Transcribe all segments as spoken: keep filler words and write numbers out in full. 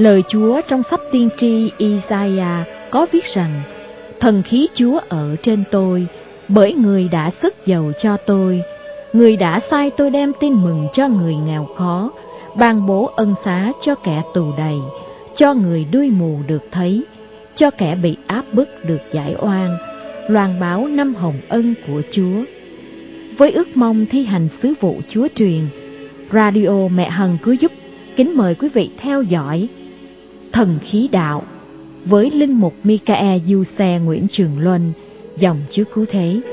Lời Chúa trong sách tiên tri Isaiah có viết rằng: Thần khí Chúa ở trên tôi, bởi Người đã sức dầu cho tôi. Người đã sai tôi đem tin mừng cho người nghèo khó, ban bố ân xá cho kẻ tù đầy, cho người đuôi mù được thấy, cho kẻ bị áp bức được giải oan, loan báo năm hồng ân của Chúa. Với ước mong thi hành sứ vụ Chúa truyền, Radio Mẹ Hằng Cứu Giúp kính mời quý vị theo dõi Thần Khí Đạo với linh mục Michael Du Xe Nguyễn Trường Luân, dòng Chúa Cứu Thế.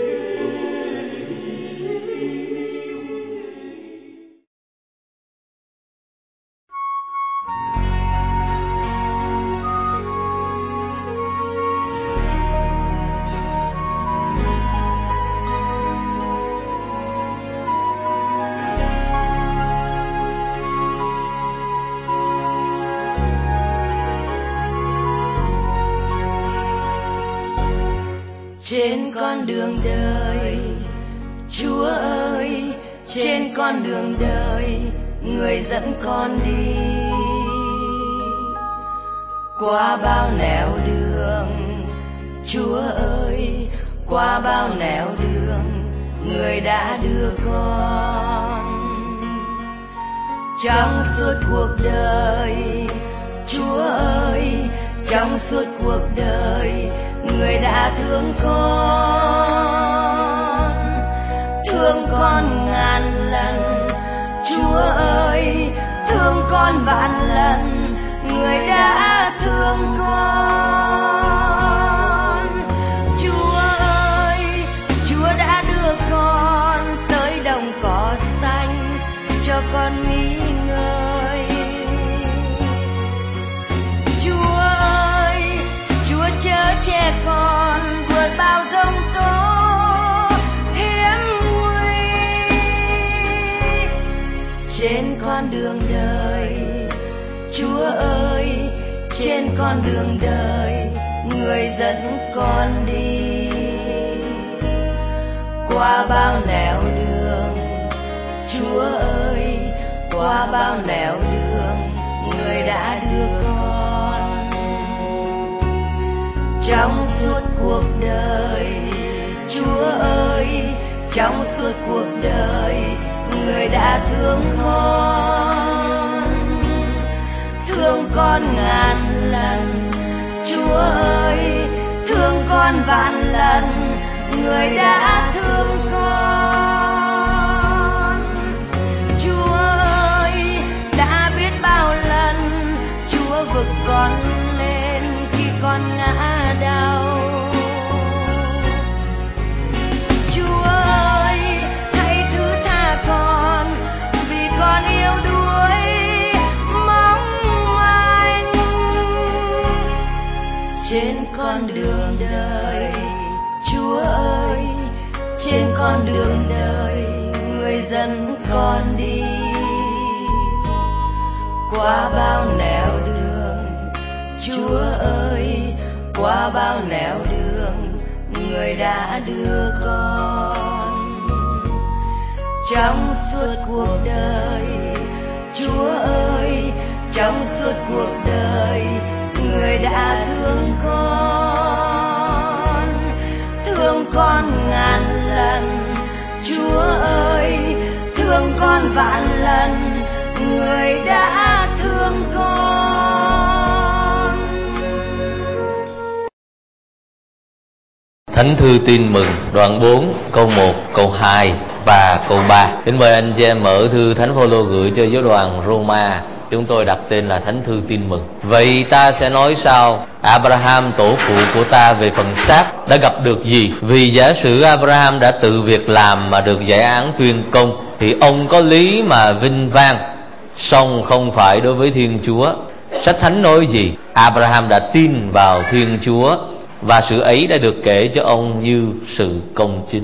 Trên con đường đời, Chúa ơi, trên con đường đời, Người dẫn con đi. Qua bao nẻo đường, Chúa ơi, qua bao nẻo đường, Người đã đưa con. Trong suốt cuộc đời, Chúa ơi, trong suốt cuộc đời, Người đã thương con, thương con ngàn lần. Chúa ơi, thương con vạn lần, Người đã thương con. Chúa ơi, Chúa đã đưa con tới đồng cỏ xanh cho con nghỉ ngơi. Chúa ơi, Chúa chở che con vượt bao giông tố hiểm nguy. Trên con đường đời, Chúa ơi, trên con đường đời, Người dẫn con đi. Qua bao nẻo đường, Chúa ơi, qua bao nẻo đường, Người đã đưa con. Trong suốt cuộc đời, Chúa ơi, trong suốt cuộc đời, Người đã thương con, thương con ngàn lần. Chúa ơi, thương con vạn lần, Người đã thương con. Chúa ơi, đã biết bao lần Chúa vực con lên khi con ngã đau. Chúa ơi, hãy thứ tha con vì con yêu đuối mong manh. Trên con đường đời, Chúa ơi, trên con đường đời, Người dẫn con đi. Qua bao nẻo đường, Chúa ơi, qua bao nẻo đường, Người đã đưa con. Trong suốt cuộc đời, Chúa ơi, trong suốt cuộc đời, Người đã thương con, thương con ngàn lần. Chúa ơi, thương con vạn lần, Người đã thương con. Thánh thư Tin Mừng đoạn bốn câu một, câu hai và câu ba. Kính mời anh chị em mở thư Thánh Phaolô gửi cho giáo đoàn Roma. Chúng tôi đặt tên là Thánh thư Tin Mừng. Vậy ta sẽ nói sao? Abraham tổ phụ của ta về phần xác đã gặp được gì? Vì giả sử Abraham đã tự việc làm mà được giải án tuyên công, thì ông có lý mà vinh vang, song không phải đối với Thiên Chúa. Sách Thánh nói gì? Abraham đã tin vào Thiên Chúa, và sự ấy đã được kể cho ông như sự công chính.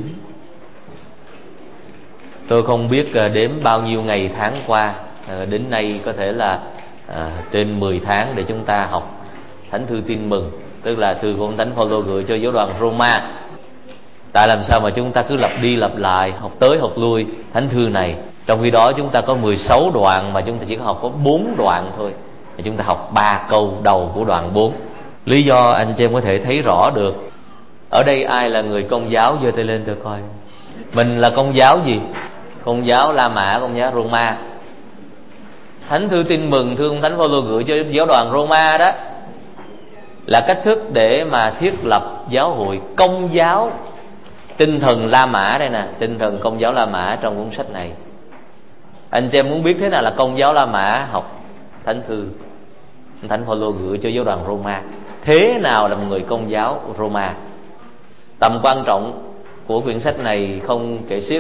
Tôi không biết đếm bao nhiêu ngày tháng qua, đến nay có thể là à, trên mười tháng để chúng ta học Thánh thư Tin Mừng, tức là thư của ông Thánh Phaolô gửi cho giáo đoàn Roma. Tại làm sao mà chúng ta cứ lặp đi lặp lại, học tới học lui thánh thư này, trong khi đó chúng ta có mười sáu đoạn mà chúng ta chỉ có học có bốn đoạn thôi. Chúng ta học ba câu đầu của đoạn bốn. Lý do anh chị em có thể thấy rõ được. Ở đây ai là người Công giáo giơ tay lên tôi coi. Mình là Công giáo gì? Công giáo La Mã, Công giáo Roma. Thánh thư tin mừng thương Thánh Phaolô gửi cho giáo đoàn Roma đó là cách thức để mà thiết lập giáo hội Công giáo. Tinh thần La Mã đây nè, tinh thần Công giáo La Mã trong cuốn sách này. Anh chị em muốn biết thế nào là Công giáo La Mã, học thánh thư Thánh Phaolô gửi cho giáo đoàn Roma. Thế nào là một người Công giáo Roma? Tầm quan trọng của quyển sách này không kể xiết.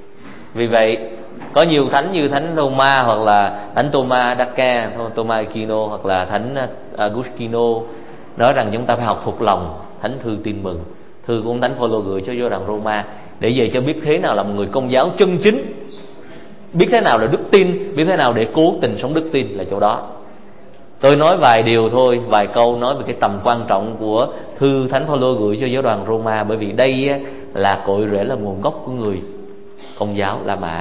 Vì vậy có nhiều thánh như Thánh Roma hoặc là Thánh Thomas d'Aquin, Thomas Aquino hoặc là Thánh Agustino nói rằng chúng ta phải học thuộc lòng thánh thư tin mừng, thư của Thánh Phaolô gửi cho giáo đoàn Roma, để về cho biết thế nào là một người Công giáo chân chính, biết thế nào là đức tin, biết thế nào để cố tình sống đức tin là chỗ đó. Tôi nói vài điều thôi, vài câu nói về cái tầm quan trọng của thư Thánh Phaolô gửi cho giáo đoàn Roma, bởi vì đây là cội rễ, là nguồn gốc của người Công giáo La Mã.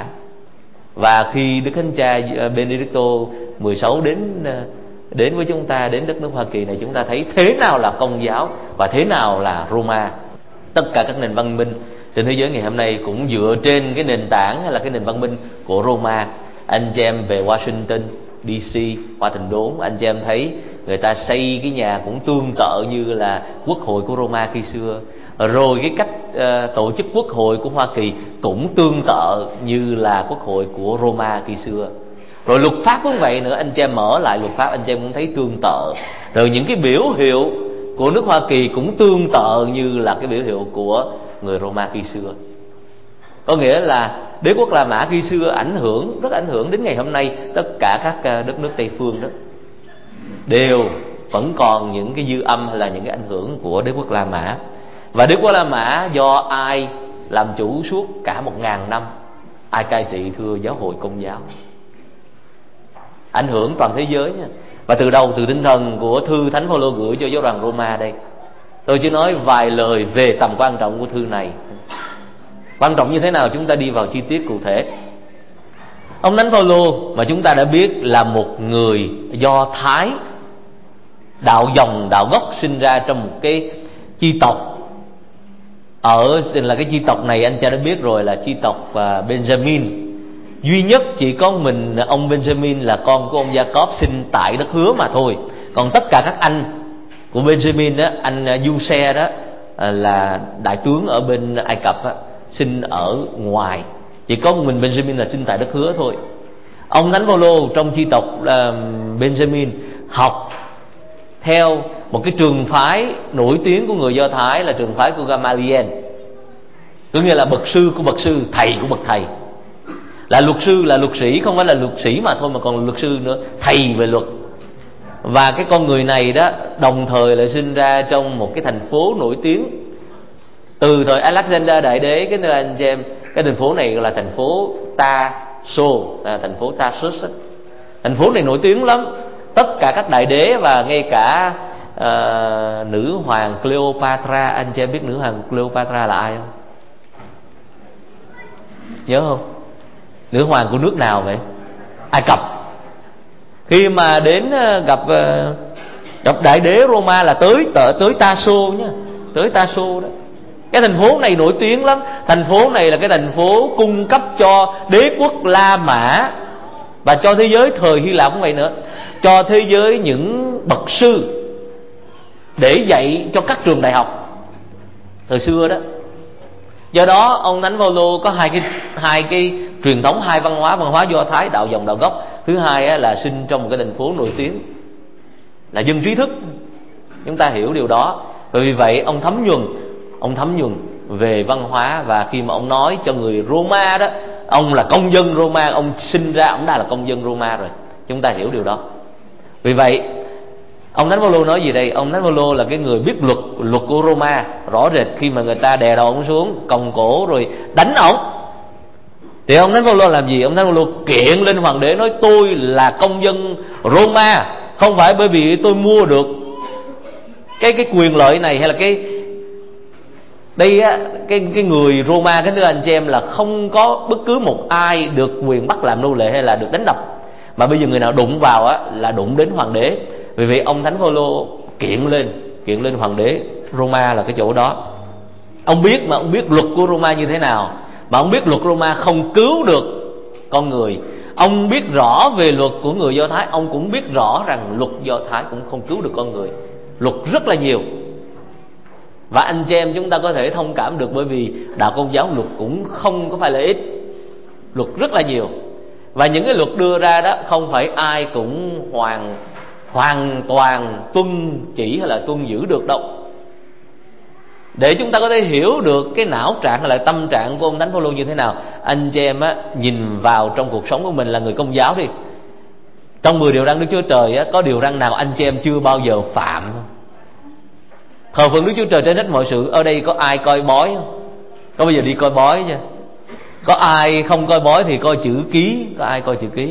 Và khi Đức Thánh Cha Benedicto mười sáu đến đến với chúng ta, đến đất nước Hoa Kỳ này, chúng ta thấy thế nào là Công giáo và thế nào là Roma. Tất cả các nền văn minh trên thế giới ngày hôm nay cũng dựa trên cái nền tảng hay là cái nền văn minh của Roma. Anh chị em về Washington đê xê, Hoa Thành Đốn, anh chị em thấy người ta xây cái nhà cũng tương tự như là quốc hội của Roma khi xưa. Rồi cái cách uh, tổ chức quốc hội của Hoa Kỳ cũng tương tự như là quốc hội của Roma khi xưa. Rồi luật pháp cũng vậy nữa, anh chị em mở lại luật pháp anh chị em cũng thấy tương tự. Rồi những cái biểu hiệu của nước Hoa Kỳ cũng tương tự như là cái biểu hiệu của người Roma khi xưa. Có nghĩa là đế quốc La Mã khi xưa ảnh hưởng, rất ảnh hưởng đến ngày hôm nay. Tất cả các đất nước Tây phương đó đều vẫn còn những cái dư âm hay là những cái ảnh hưởng của đế quốc La Mã. Và đế quốc La Mã do ai làm chủ suốt cả một ngàn năm? Ai cai trị thưa giáo hội Công giáo? Ảnh hưởng toàn thế giới nha. Và từ đâu? Từ tinh thần của thư Thánh Phaolô gửi cho giáo đoàn Roma đây. Tôi chỉ nói vài lời về tầm quan trọng của thư này. Quan trọng như thế nào chúng ta đi vào chi tiết cụ thể. Ông Thánh Phaolô mà chúng ta đã biết là một người Do Thái, đạo dòng, đạo gốc, sinh ra trong một cái chi tộc. Ở là cái chi tộc này anh cha đã biết rồi, là chi tộc Benjamin. Duy nhất chỉ có mình ông Benjamin là con của ông Jacob sinh tại đất hứa mà thôi. Còn tất cả các anh của Benjamin đó, anh Giuse đó là đại tướng ở bên Ai Cập đó, sinh ở ngoài. Chỉ có mình Benjamin là sinh tại đất hứa thôi. Ông Thánh Phaolô trong chi tộc uh, Benjamin học theo một cái trường phái nổi tiếng của người Do Thái là trường phái của Gamaliel. Có nghĩa là bậc sư của bậc sư, thầy của bậc thầy. Là luật sư, là luật sĩ, không phải là luật sĩ mà thôi mà còn là luật sư nữa, thầy về luật. Và cái con người này đó đồng thời lại sinh ra trong một cái thành phố nổi tiếng từ thời Alexander Đại Đế. Cái nơi anh chị em, cái thành phố này gọi là thành phố Ta-sô, là thành phố Tarsus. Thành phố này nổi tiếng lắm. Tất cả các đại đế và ngay cả uh, nữ hoàng Cleopatra. Anh chị em biết nữ hoàng Cleopatra là ai không? Nhớ không? Nữ hoàng của nước nào vậy? Ai Cập. Khi mà đến gặp gặp đại đế Roma là tới tới, tới Ta-sô nhá, tới Ta-sô đó. Cái thành phố này nổi tiếng lắm. Thành phố này là cái thành phố cung cấp cho đế quốc La Mã và cho thế giới thời Hy Lạp cũng vậy nữa, cho thế giới những bậc sư để dạy cho các trường đại học thời xưa đó. Do đó ông Thánh Phaolô có hai cái hai cái truyền thống, hai văn hóa, văn hóa Do Thái, đạo dòng, đạo gốc. Thứ hai là sinh trong một cái thành phố nổi tiếng, là dân trí thức. Chúng ta hiểu điều đó. Và vì vậy ông thấm nhuần, ông thấm nhuần về văn hóa. Và khi mà ông nói cho người Roma đó, ông là công dân Roma, ông sinh ra ông đã là công dân Roma rồi. Chúng ta hiểu điều đó. Vì vậy ông Thánh Phaolô nói gì đây? Ông Thánh Phaolô là cái người biết luật luật của Roma rõ rệt. Khi mà người ta đè đầu ông xuống, còng cổ rồi đánh ông, thì ông Thánh Phaolô làm gì? Ông Thánh Phaolô kiện lên hoàng đế, nói tôi là công dân Roma, không phải bởi vì tôi mua được cái cái quyền lợi này hay là cái đây á, cái cái người Roma, cái thưa anh chị em, là không có bất cứ một ai được quyền bắt làm nô lệ hay là được đánh đập, Mà bây giờ người nào đụng vào á là đụng đến hoàng đế. Vì vậy ông Thánh Phaolô kiện lên kiện lên hoàng đế Roma là cái chỗ đó. Ông biết mà ông biết luật của Roma như thế nào, mà ông biết luật Roma không cứu được con người. Ông biết rõ về luật của người Do Thái, ông cũng biết rõ rằng luật Do Thái cũng không cứu được con người. Luật rất là nhiều. Và anh chị em chúng ta có thể thông cảm được, bởi vì đạo Công giáo luật cũng không có phải là ít, luật rất là nhiều. Và những cái luật đưa ra đó không phải ai cũng hoàn hoàn toàn tuân chỉ hay là tuân giữ được đâu. Để chúng ta có thể hiểu được cái não trạng hay là tâm trạng của ông Thánh Phaolô như thế nào, anh chị em á, nhìn vào trong cuộc sống của mình là người Công giáo đi. Trong mười điều răn Đức Chúa Trời á, có điều răn nào anh chị em chưa bao giờ phạm không? Thờ phượng Đức Chúa Trời trên hết mọi sự. Ở đây có ai coi bói không? Có bao giờ đi coi bói chưa? Có ai không coi bói thì coi chữ ký? Có ai coi chữ ký?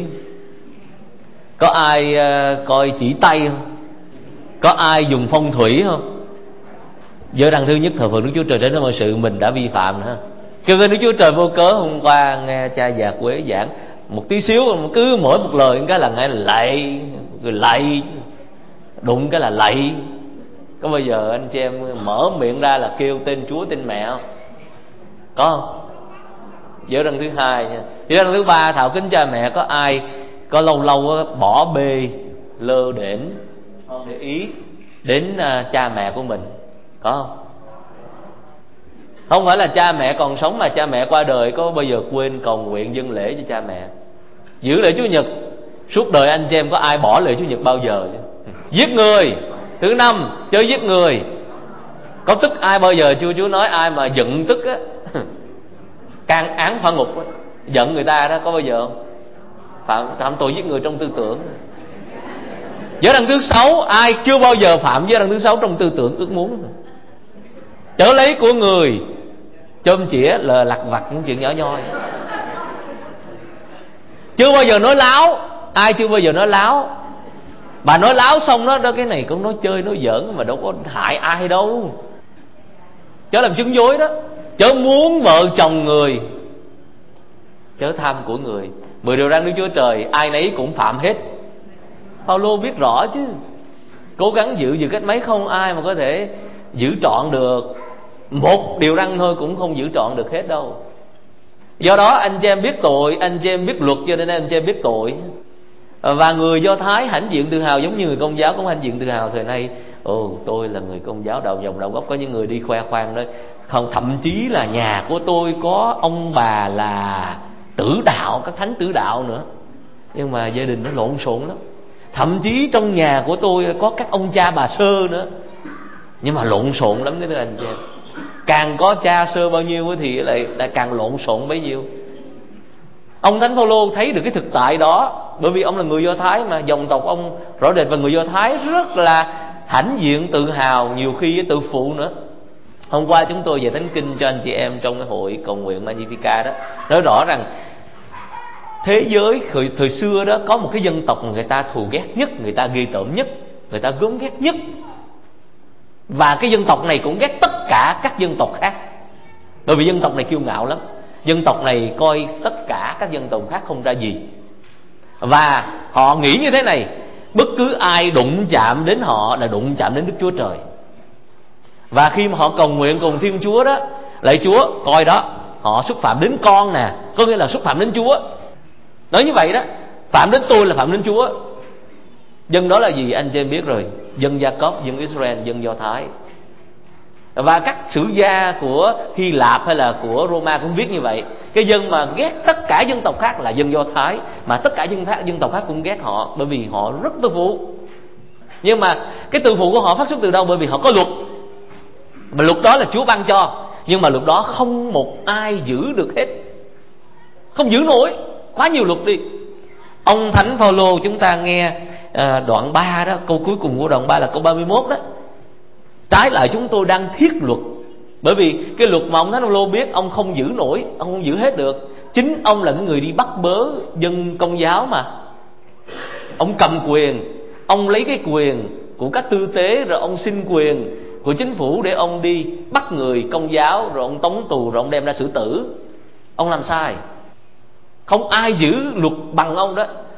Có ai uh, coi chỉ tay không? Có ai dùng phong thủy không? Giới răn thứ nhất, thờ phượng Đức Chúa Trời trên hết mọi sự, mình đã vi phạm nữa. Kêu cái Đức Chúa Trời vô cớ. Hôm qua nghe cha già Quế giảng một tí xíu, cứ mỗi một lời cái là nghe lạy, lạy, đụng cái là lạy. Có bao giờ anh chị em mở miệng ra là kêu tên Chúa tên mẹ không? Có không? Giới răn thứ hai nha. Giới răn thứ ba, thảo kính cha mẹ. Có ai có lâu lâu bỏ bê lơ đễnh, không để ý đến uh, cha mẹ của mình? Có không? Không phải là cha mẹ còn sống, mà cha mẹ qua đời có bao giờ quên cầu nguyện dâng lễ cho cha mẹ? Giữ lễ Chủ nhật. Suốt đời anh chị em có ai bỏ lễ Chủ nhật bao giờ chứ? Giết người. Thứ năm, chớ giết người. Có tức ai bao giờ chưa? Chúa nói ai mà giận tức á, can án hỏa ngục á. Giận người ta đó, có bao giờ không? Phạm, phạm tội giết người trong tư tưởng. Giới răn thứ sáu, ai chưa bao giờ phạm giới răn thứ sáu trong tư tưởng ước muốn? Chớ lấy của người chôm chĩa là lặt vặt những chuyện nhỏ nhoi. Chưa bao giờ nói láo. Ai chưa bao giờ nói láo? Bà nói láo xong đó, đó cái này cũng nói chơi nói giỡn mà đâu có hại ai đâu. Chớ làm chứng dối đó. Chớ muốn vợ chồng người. Chớ tham của người. Mười điều răn Đức Chúa Trời ai nấy cũng phạm hết. Phaolô biết rõ chứ. Cố gắng giữ giữ cách mấy, không ai mà có thể giữ trọn được. Một điều răn thôi cũng không giữ trọn được hết đâu. Do đó anh chị em biết tội, anh chị em biết luật, cho nên anh chị em biết tội. Và người Do Thái hãnh diện tự hào, giống như người Công giáo cũng hãnh diện tự hào thời nay. Ồ, tôi là người Công giáo đạo dòng đạo gốc. Có những người đi khoe khoang đó. Không, thậm chí là nhà của tôi có ông bà là tử đạo, các thánh tử đạo nữa. Nhưng mà gia đình nó lộn xộn lắm. Thậm chí trong nhà của tôi có các ông cha bà sơ nữa. Nhưng mà lộn xộn lắm đấy thưa anh chị em. Càng có cha sơ bao nhiêu thì lại, lại càng lộn xộn bấy nhiêu. Ông Thánh Phaolô thấy được cái thực tại đó, bởi vì ông là người Do Thái mà, dòng tộc ông rõ rệt, và người Do Thái rất là hãnh diện tự hào, nhiều khi tự phụ nữa. Hôm qua chúng tôi về thánh kinh cho anh chị em trong cái hội cầu nguyện Magnificat đó, nói rõ rằng thế giới thời, thời xưa đó có một cái dân tộc người ta thù ghét nhất, người ta ghê tởm nhất, người ta gớm ghét nhất. Và cái dân tộc này cũng ghét tất cả các dân tộc khác. Bởi vì dân tộc này kiêu ngạo lắm. Dân tộc này coi tất cả các dân tộc khác không ra gì. Và họ nghĩ như thế này: bất cứ ai đụng chạm đến họ là đụng chạm đến Đức Chúa Trời. Và khi mà họ cầu nguyện cùng Thiên Chúa đó, lạy Chúa, coi đó, họ xúc phạm đến con nè, có nghĩa là xúc phạm đến Chúa. Nói như vậy đó, phạm đến tôi là phạm đến Chúa. Dân đó là gì anh chị em biết rồi. Dân Gia-cốp, dân Israel, dân Do Thái. Và các sử gia của Hy Lạp hay là của Roma cũng viết như vậy. Cái dân mà ghét tất cả dân tộc khác là dân Do Thái, mà tất cả dân, dân tộc khác cũng ghét họ, bởi vì họ rất tự phụ. Nhưng mà cái tự phụ của họ phát xuất từ đâu? Bởi vì họ có luật. Mà luật đó là Chúa ban cho. Nhưng mà luật đó không một ai giữ được hết. Không giữ nổi. Quá nhiều luật đi. Ông Thánh Phaolô, chúng ta nghe à, đoạn ba đó, câu cuối cùng của đoạn ba là câu ba mươi mốt đó. Trái lại chúng tôi đang thiết luật. Bởi vì cái luật mà ông Thánh Phaolô biết ông không giữ nổi, ông không giữ hết được. Chính ông là cái người đi bắt bớ dân Công giáo mà. Ông cầm quyền, ông lấy cái quyền của các tư tế, rồi ông xin quyền của chính phủ để ông đi bắt người Công giáo, rồi ông tống tù, rồi ông đem ra xử tử. Ông làm sai. Không ai giữ luật bằng ông đó.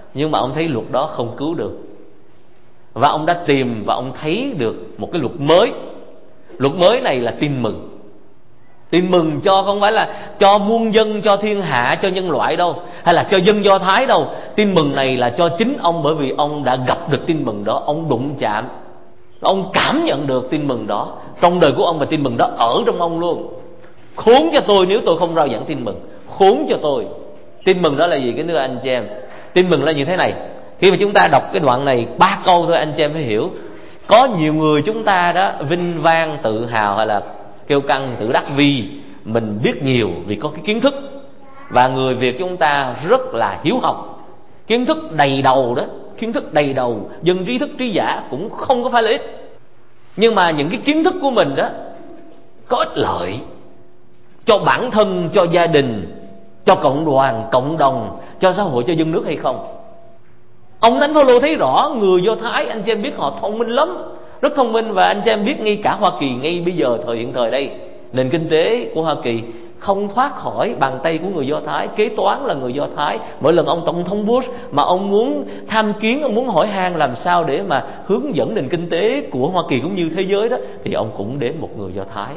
nhưng mà ông thấy luật đó không cứu được. Và ông đã tìm và ông thấy được một cái luật mới. Luật mới này là tin mừng. Tin mừng cho không phải là cho muôn dân, cho thiên hạ, cho nhân loại đâu, hay là cho dân Do Thái đâu. Tin mừng này là cho chính ông, bởi vì ông đã gặp được tin mừng đó. Ông đụng chạm, ông cảm nhận được tin mừng đó trong đời của ông, và tin mừng đó ở trong ông luôn. Khốn cho tôi nếu tôi không rao giảng tin mừng. Khốn cho tôi. Tin mừng đó là gì kính thưa anh chị em? Tin mừng là như thế này. Khi mà chúng ta đọc cái đoạn này ba câu thôi, anh chị em phải hiểu. Có nhiều người chúng ta đó vinh vang tự hào hay là kêu căng tự đắc vì mình biết nhiều, vì có cái kiến thức. Và người Việt chúng ta rất là hiếu học, kiến thức đầy đầu đó, kiến thức đầy đầu, dân trí thức trí giả cũng không có phải là ít. Nhưng mà những cái kiến thức của mình đó có ích lợi cho bản thân, cho gia đình, cho cộng đoàn, cộng đồng, cho xã hội, cho dân nước hay không? Ông Thánh Phaolô thấy rõ người Do Thái, anh chị em biết họ thông minh lắm, rất thông minh. Và anh chị em biết ngay cả Hoa Kỳ ngay bây giờ, thời hiện thời đây, nền kinh tế của Hoa Kỳ không thoát khỏi bàn tay của người Do Thái. Kế toán là người Do Thái. Mỗi lần ông Tổng thống Bush mà ông muốn tham kiến, ông muốn hỏi han làm sao để mà hướng dẫn nền kinh tế của Hoa Kỳ cũng như thế giới đó, thì ông cũng đến một người Do Thái.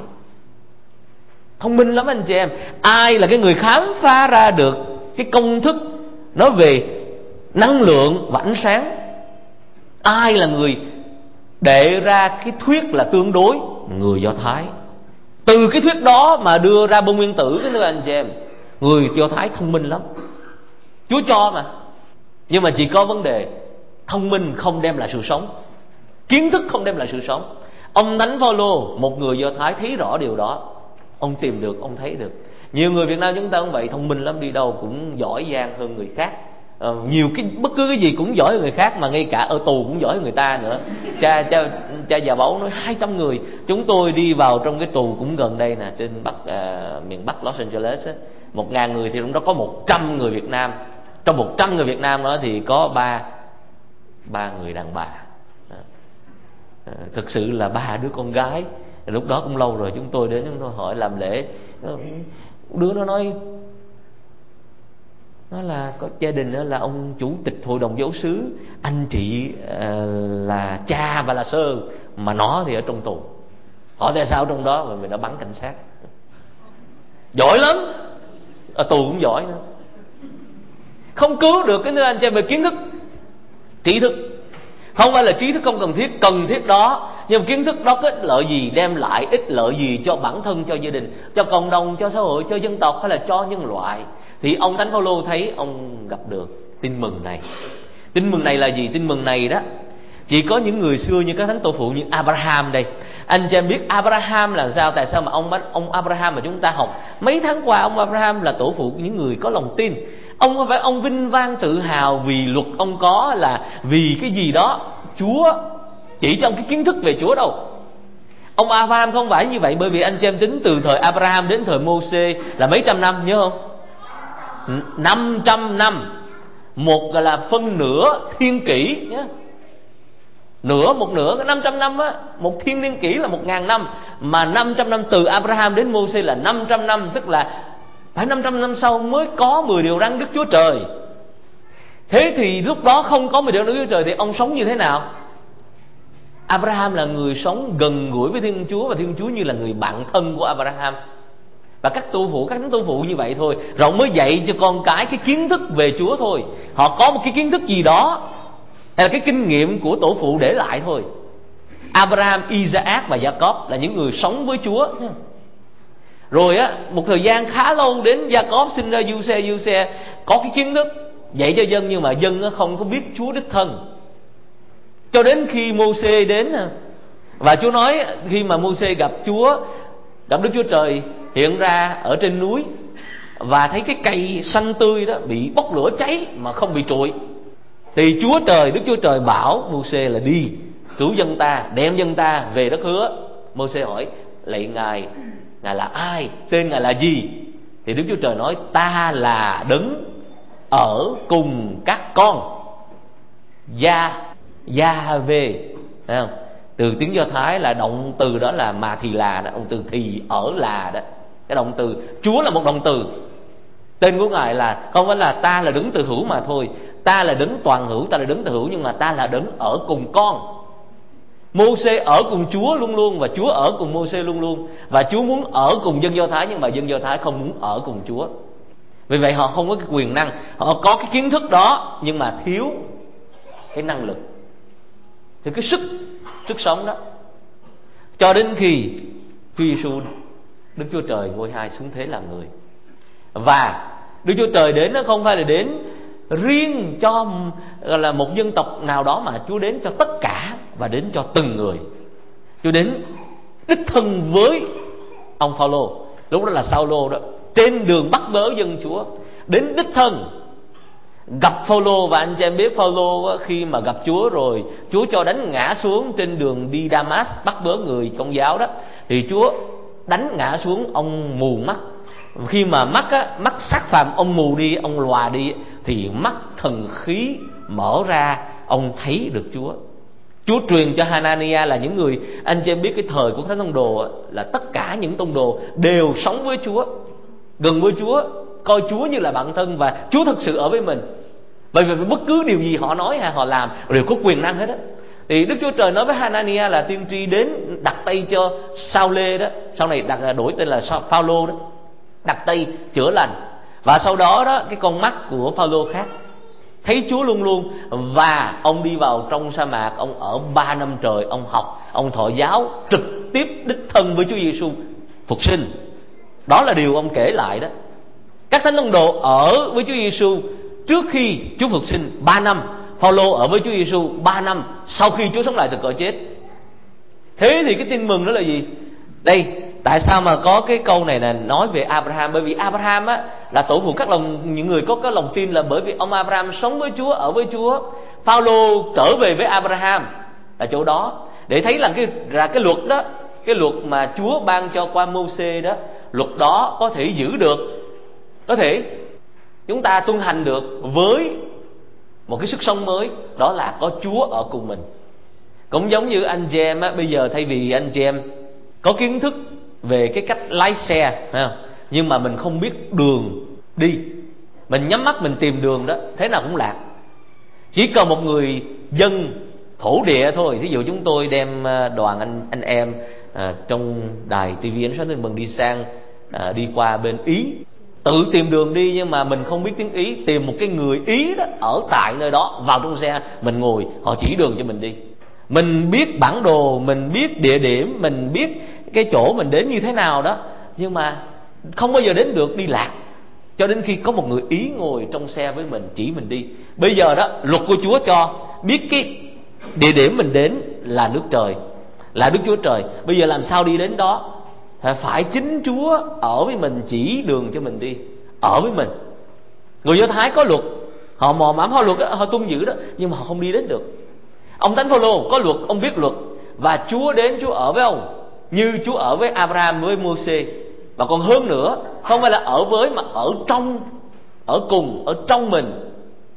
Thông minh lắm anh chị em. Ai là cái người khám phá ra được cái công thức nói về năng lượng và ánh sáng? Ai là người đệ ra cái thuyết là tương đối? Người Do Thái. Từ cái thuyết đó mà đưa ra bom nguyên tử, cái nữa anh chị em. Người Do Thái thông minh lắm, Chúa cho mà. Nhưng mà chỉ có vấn đề thông minh không đem lại sự sống, kiến thức không đem lại sự sống. Ông Thánh Phaolô, một người Do Thái, thấy rõ điều đó. Ông tìm được, ông thấy được. Nhiều người Việt Nam chúng ta cũng vậy, thông minh lắm, đi đâu cũng giỏi giang hơn người khác. Ờ, nhiều cái bất cứ cái gì cũng giỏi hơn người khác, mà ngay cả ở tù cũng giỏi hơn người ta nữa. Cha cha cha già Báu nói hai trăm người. Chúng tôi đi vào trong cái tù cũng gần đây nè, trên bắc à, miền Bắc Los Angeles á, một ngàn người thì trong đó có một trăm người Việt Nam. Trong một trăm người Việt Nam đó thì có ba ba người đàn bà. À, thực sự là ba đứa con gái. Lúc đó cũng lâu rồi, chúng tôi đến chúng tôi hỏi làm lễ. Đứa nó nói nó là có gia đình đó là ông chủ tịch hội đồng giáo xứ, anh chị uh, là cha và là sơ, mà nó thì ở trong tù. Hỏi tại sao ở trong đó? Mà mình đã bắn cảnh sát. Giỏi lắm, ở tù cũng giỏi nữa. Không cứu được cái nơi anh chị về kiến thức, trí thức. Không phải là trí thức không cần thiết, cần thiết đó, nhưng kiến thức đó có ích lợi gì, đem lại ích lợi gì cho bản thân, cho gia đình, cho cộng đồng, cho xã hội, cho dân tộc, hay là cho nhân loại? Thì ông Thánh Phaolô thấy, ông gặp được tin mừng này. Tin mừng này là gì? Tin mừng này đó chỉ có những người xưa như các thánh tổ phụ như Abraham đây. Anh chị em biết Abraham là sao? Tại sao mà ông ông Abraham mà chúng ta học mấy tháng qua, ông Abraham là tổ phụ những người có lòng tin. Ông không phải ông vinh vang tự hào vì luật ông có, là vì cái gì đó Chúa chỉ cho ông cái kiến thức về Chúa đâu. Ông Abraham không phải như vậy, bởi vì anh chị em tính từ thời Abraham đến thời Mô-sê là mấy trăm năm, nhớ không? năm trăm năm. Một gọi là phân nửa thiên kỷ nhé. Nửa, một nửa, cái năm trăm năm á. Một thiên niên kỷ là một ngàn năm. Mà năm trăm năm từ Abraham đến Mô-sê là năm trăm năm. Tức là phải năm trăm năm sau mới có mười điều răn Đức Chúa Trời. Thế thì lúc đó không có mười điều răn Đức Chúa Trời thì ông sống như thế nào? Abraham là người sống gần gũi với Thiên Chúa, và Thiên Chúa như là người bạn thân của Abraham. Và các tu phụ, các thánh tu phụ như vậy thôi, rồi mới dạy cho con cái cái kiến thức về Chúa thôi. Họ có một cái kiến thức gì đó, hay là cái kinh nghiệm của tổ phụ để lại thôi. Abraham, Isaac và Jacob là những người sống với Chúa. Rồi á, một thời gian khá lâu đến Jacob sinh ra Giuse, Giuse có cái kiến thức dạy cho dân, nhưng mà dân không có biết Chúa đích thân. Cho đến khi Mô-sê đến, và Chúa nói khi mà Mô-sê gặp Chúa, gặp Đức Chúa Trời hiện ra ở trên núi, và thấy cái cây xanh tươi đó bị bốc lửa cháy mà không bị trụi, thì Chúa Trời, Đức Chúa Trời bảo Mô-sê là đi cứu dân ta, đem dân ta về đất hứa. Mô-sê hỏi lạy Ngài, Ngài là ai? Tên Ngài là gì? Thì Đức Chúa Trời nói ta là đấng ở cùng các con. Gia Gia-vê, thấy không? Từ tiếng Do Thái là động từ đó là mà thì là đó, động từ thì ở là đó. Cái động từ Chúa là một động từ. Tên của Ngài là không phải là ta là đứng từ hữu mà thôi, ta là đấng toàn hữu, ta là đấng toàn hữu, nhưng mà ta là đấng ở cùng con. Mô-sê ở cùng Chúa luôn luôn, và Chúa ở cùng Mô-sê luôn luôn, và Chúa muốn ở cùng dân Do Thái, nhưng mà dân Do Thái không muốn ở cùng Chúa. Vì vậy họ không có cái quyền năng, họ có cái kiến thức đó nhưng mà thiếu cái năng lực, thì cái sức sức sống đó. Cho đến khi Chúa Giêsu, Đức Chúa Trời ngôi hai xuống thế làm người, và Đức Chúa Trời đến nó không phải là đến riêng cho gọi là một dân tộc nào đó, mà Chúa đến cho tất cả và đến cho từng người. Chúa đến đích thân với ông Phao-lô, lúc đó là Sao-lô đó, trên đường bắt bớ dân Chúa, đến đích thân gặp Phao-lô. Và anh chị em biết Phao-lô khi mà gặp Chúa rồi, Chúa cho đánh ngã xuống trên đường đi Đa-mát bắt bớ người Công giáo đó, thì Chúa đánh ngã xuống ông mù mắt. Khi mà mắt á, mắt xác phàm ông mù đi, ông lòa đi, thì mắt thần khí mở ra, ông thấy được Chúa. Chúa truyền cho Hanania là những người, anh chị em biết cái thời của Thánh Tông Đồ là tất cả những tông đồ đều sống với Chúa, gần với Chúa, coi Chúa như là bạn thân, và Chúa thực sự ở với mình. Bởi vì bất cứ điều gì họ nói hay họ làm đều có quyền năng hết á. Thì Đức Chúa Trời nói với Hanania là tiên tri đến đặt tay cho Sao-lê đó, sau này đặt đổi tên là Phao-lô đó, đặt tay chữa lành. Và sau đó đó cái con mắt của Phao-lô khác, thấy Chúa luôn luôn. Và ông đi vào trong sa mạc, ông ở ba năm trời, ông học, ông thọ giáo trực tiếp đích thân với Chúa Giêsu phục sinh. Đó là điều ông kể lại đó. Các thánh tông đồ ở với Chúa Giêsu trước khi Chúa phục sinh ba năm, Phao-lô ở với Chúa Giêsu ba năm sau khi Chúa sống lại từ cõi chết. Thế thì cái tin mừng đó là gì? Đây, tại sao mà có cái câu này là nói về Abraham? Bởi vì Abraham á là tổ phụ các lòng những người có cái lòng tin, là bởi vì ông Abraham sống với Chúa, ở với Chúa. Phao-lô trở về với Abraham là chỗ đó, để thấy là cái là cái luật đó, cái luật mà Chúa ban cho qua Mô-sê đó, luật đó có thể giữ được, có thể chúng ta tuân hành được với một cái sức sống mới, đó là có Chúa ở cùng mình. Cũng giống như anh chị em á, bây giờ thay vì anh chị em có kiến thức về cái cách lái xe, phải không? Nhưng mà mình không biết đường đi, mình nhắm mắt mình tìm đường đó, thế nào cũng lạc. Chỉ cần một người dân thổ địa thôi. Ví dụ chúng tôi đem đoàn anh anh em à, trong đài ti vi Ánh Sáng Tin Mừng đi sang à, đi qua bên Ý, tự tìm đường đi, nhưng mà mình không biết tiếng Ý, tìm một cái người Ý đó ở tại nơi đó, vào trong xe mình ngồi, họ chỉ đường cho mình đi. Mình biết bản đồ, mình biết địa điểm, mình biết cái chỗ mình đến như thế nào đó, nhưng mà không bao giờ đến được, đi lạc. Cho đến khi có một người Ý ngồi trong xe với mình, chỉ mình đi. Bây giờ đó, luật của Chúa cho biết cái địa điểm mình đến là nước trời, là Đức Chúa Trời. Bây giờ làm sao đi đến đó? Phải chính Chúa ở với mình, chỉ đường cho mình đi, ở với mình. Người Do Thái có luật, họ mò mẫm họ luật đó, họ tuân giữ đó, nhưng mà họ không đi đến được. Ông Thánh Phao-lô có luật, ông biết luật, và Chúa đến, Chúa ở với ông như Chúa ở với Abraham, với Mô-sê. Và còn hơn nữa, không phải là ở với, mà ở trong, ở cùng, ở trong mình.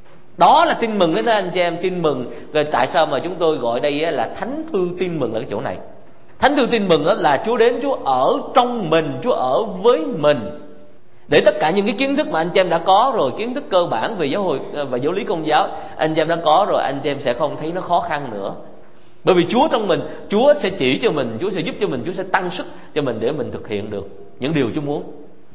Đó là tin mừng đó anh chị em, tin mừng. Rồi tại sao mà chúng tôi gọi đây là thánh thư tin mừng, là cái chỗ này. Thánh thư tin mừng đó là Chúa đến, Chúa ở trong mình, Chúa ở với mình. Để tất cả những cái kiến thức mà anh chị em đã có rồi, kiến thức cơ bản về giáo hội và giáo lý Công giáo, anh chị em đã có rồi, anh chị em sẽ không thấy nó khó khăn nữa. Bởi vì Chúa trong mình, Chúa sẽ chỉ cho mình, Chúa sẽ giúp cho mình, Chúa sẽ tăng sức cho mình để mình thực hiện được những điều Chúa muốn.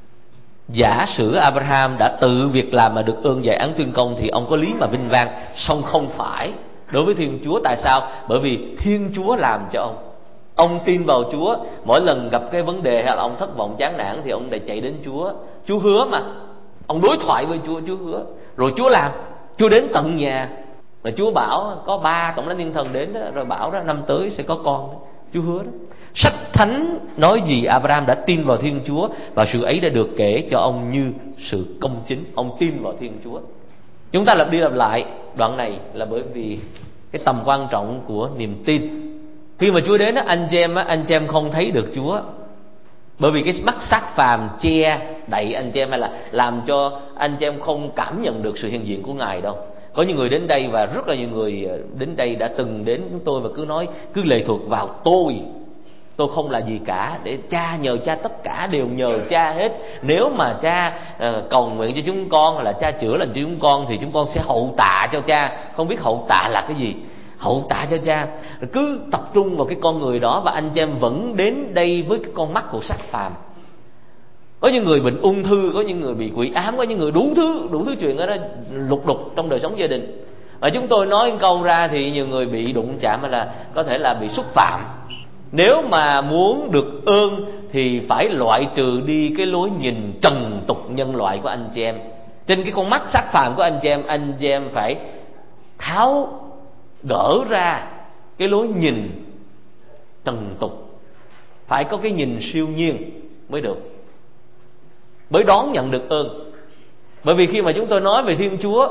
Giả sử Abraham đã tự việc làm mà được ơn giải án tuyên công, thì ông có lý mà vinh vang, song không phải đối với Thiên Chúa. Tại sao? Bởi vì Thiên Chúa làm cho ông. Ông tin vào Chúa, mỗi lần gặp cái vấn đề hay là ông thất vọng chán nản thì ông lại chạy đến Chúa. Chúa hứa mà, ông đối thoại với Chúa, Chúa hứa, rồi Chúa làm. Chúa đến tận nhà, mà Chúa bảo có ba tổng lãnh thiên thần đến đó, rồi bảo đó năm tới sẽ có con đó. Chúa hứa đó. Sách Thánh nói gì? Abraham đã tin vào Thiên Chúa, và sự ấy đã được kể cho ông như sự công chính. Ông tin vào Thiên Chúa. Chúng ta lặp đi lặp lại đoạn này là bởi vì cái tầm quan trọng của niềm tin. Khi mà Chúa đến đó, anh chị em anh chị em không thấy được Chúa, bởi vì cái mắt xác phàm che đậy anh chị em, hay là làm cho anh chị em không cảm nhận được sự hiện diện của Ngài đâu. Có những người đến đây, và rất là nhiều người đến đây đã từng đến chúng tôi và cứ nói, cứ lệ thuộc vào tôi, tôi không là gì cả, để cha nhờ cha, tất cả đều nhờ cha hết. Nếu mà cha uh, cầu nguyện cho chúng con, hoặc là cha chữa lành cho chúng con, thì chúng con sẽ hậu tạ cho cha. Không biết hậu tạ là cái gì? Hậu tạ cho cha. Cứ tập trung vào cái con người đó, và anh chị em vẫn đến đây với cái con mắt của sắc phàm. Có những người bệnh ung thư, có những người bị quỷ ám, có những người đủ thứ đủ thứ chuyện ở đó lục đục trong đời sống gia đình. Và chúng tôi nói một câu ra thì nhiều người bị đụng chạm, hay là có thể là bị xúc phạm. Nếu mà muốn được ơn thì phải loại trừ đi cái lối nhìn trần tục nhân loại của anh chị em. Trên cái con mắt sắc phàm của anh chị em, anh chị em phải tháo gỡ ra cái lối nhìn trần tục, phải có cái nhìn siêu nhiên mới được, mới đón nhận được ơn. Bởi vì khi mà chúng tôi nói về Thiên Chúa,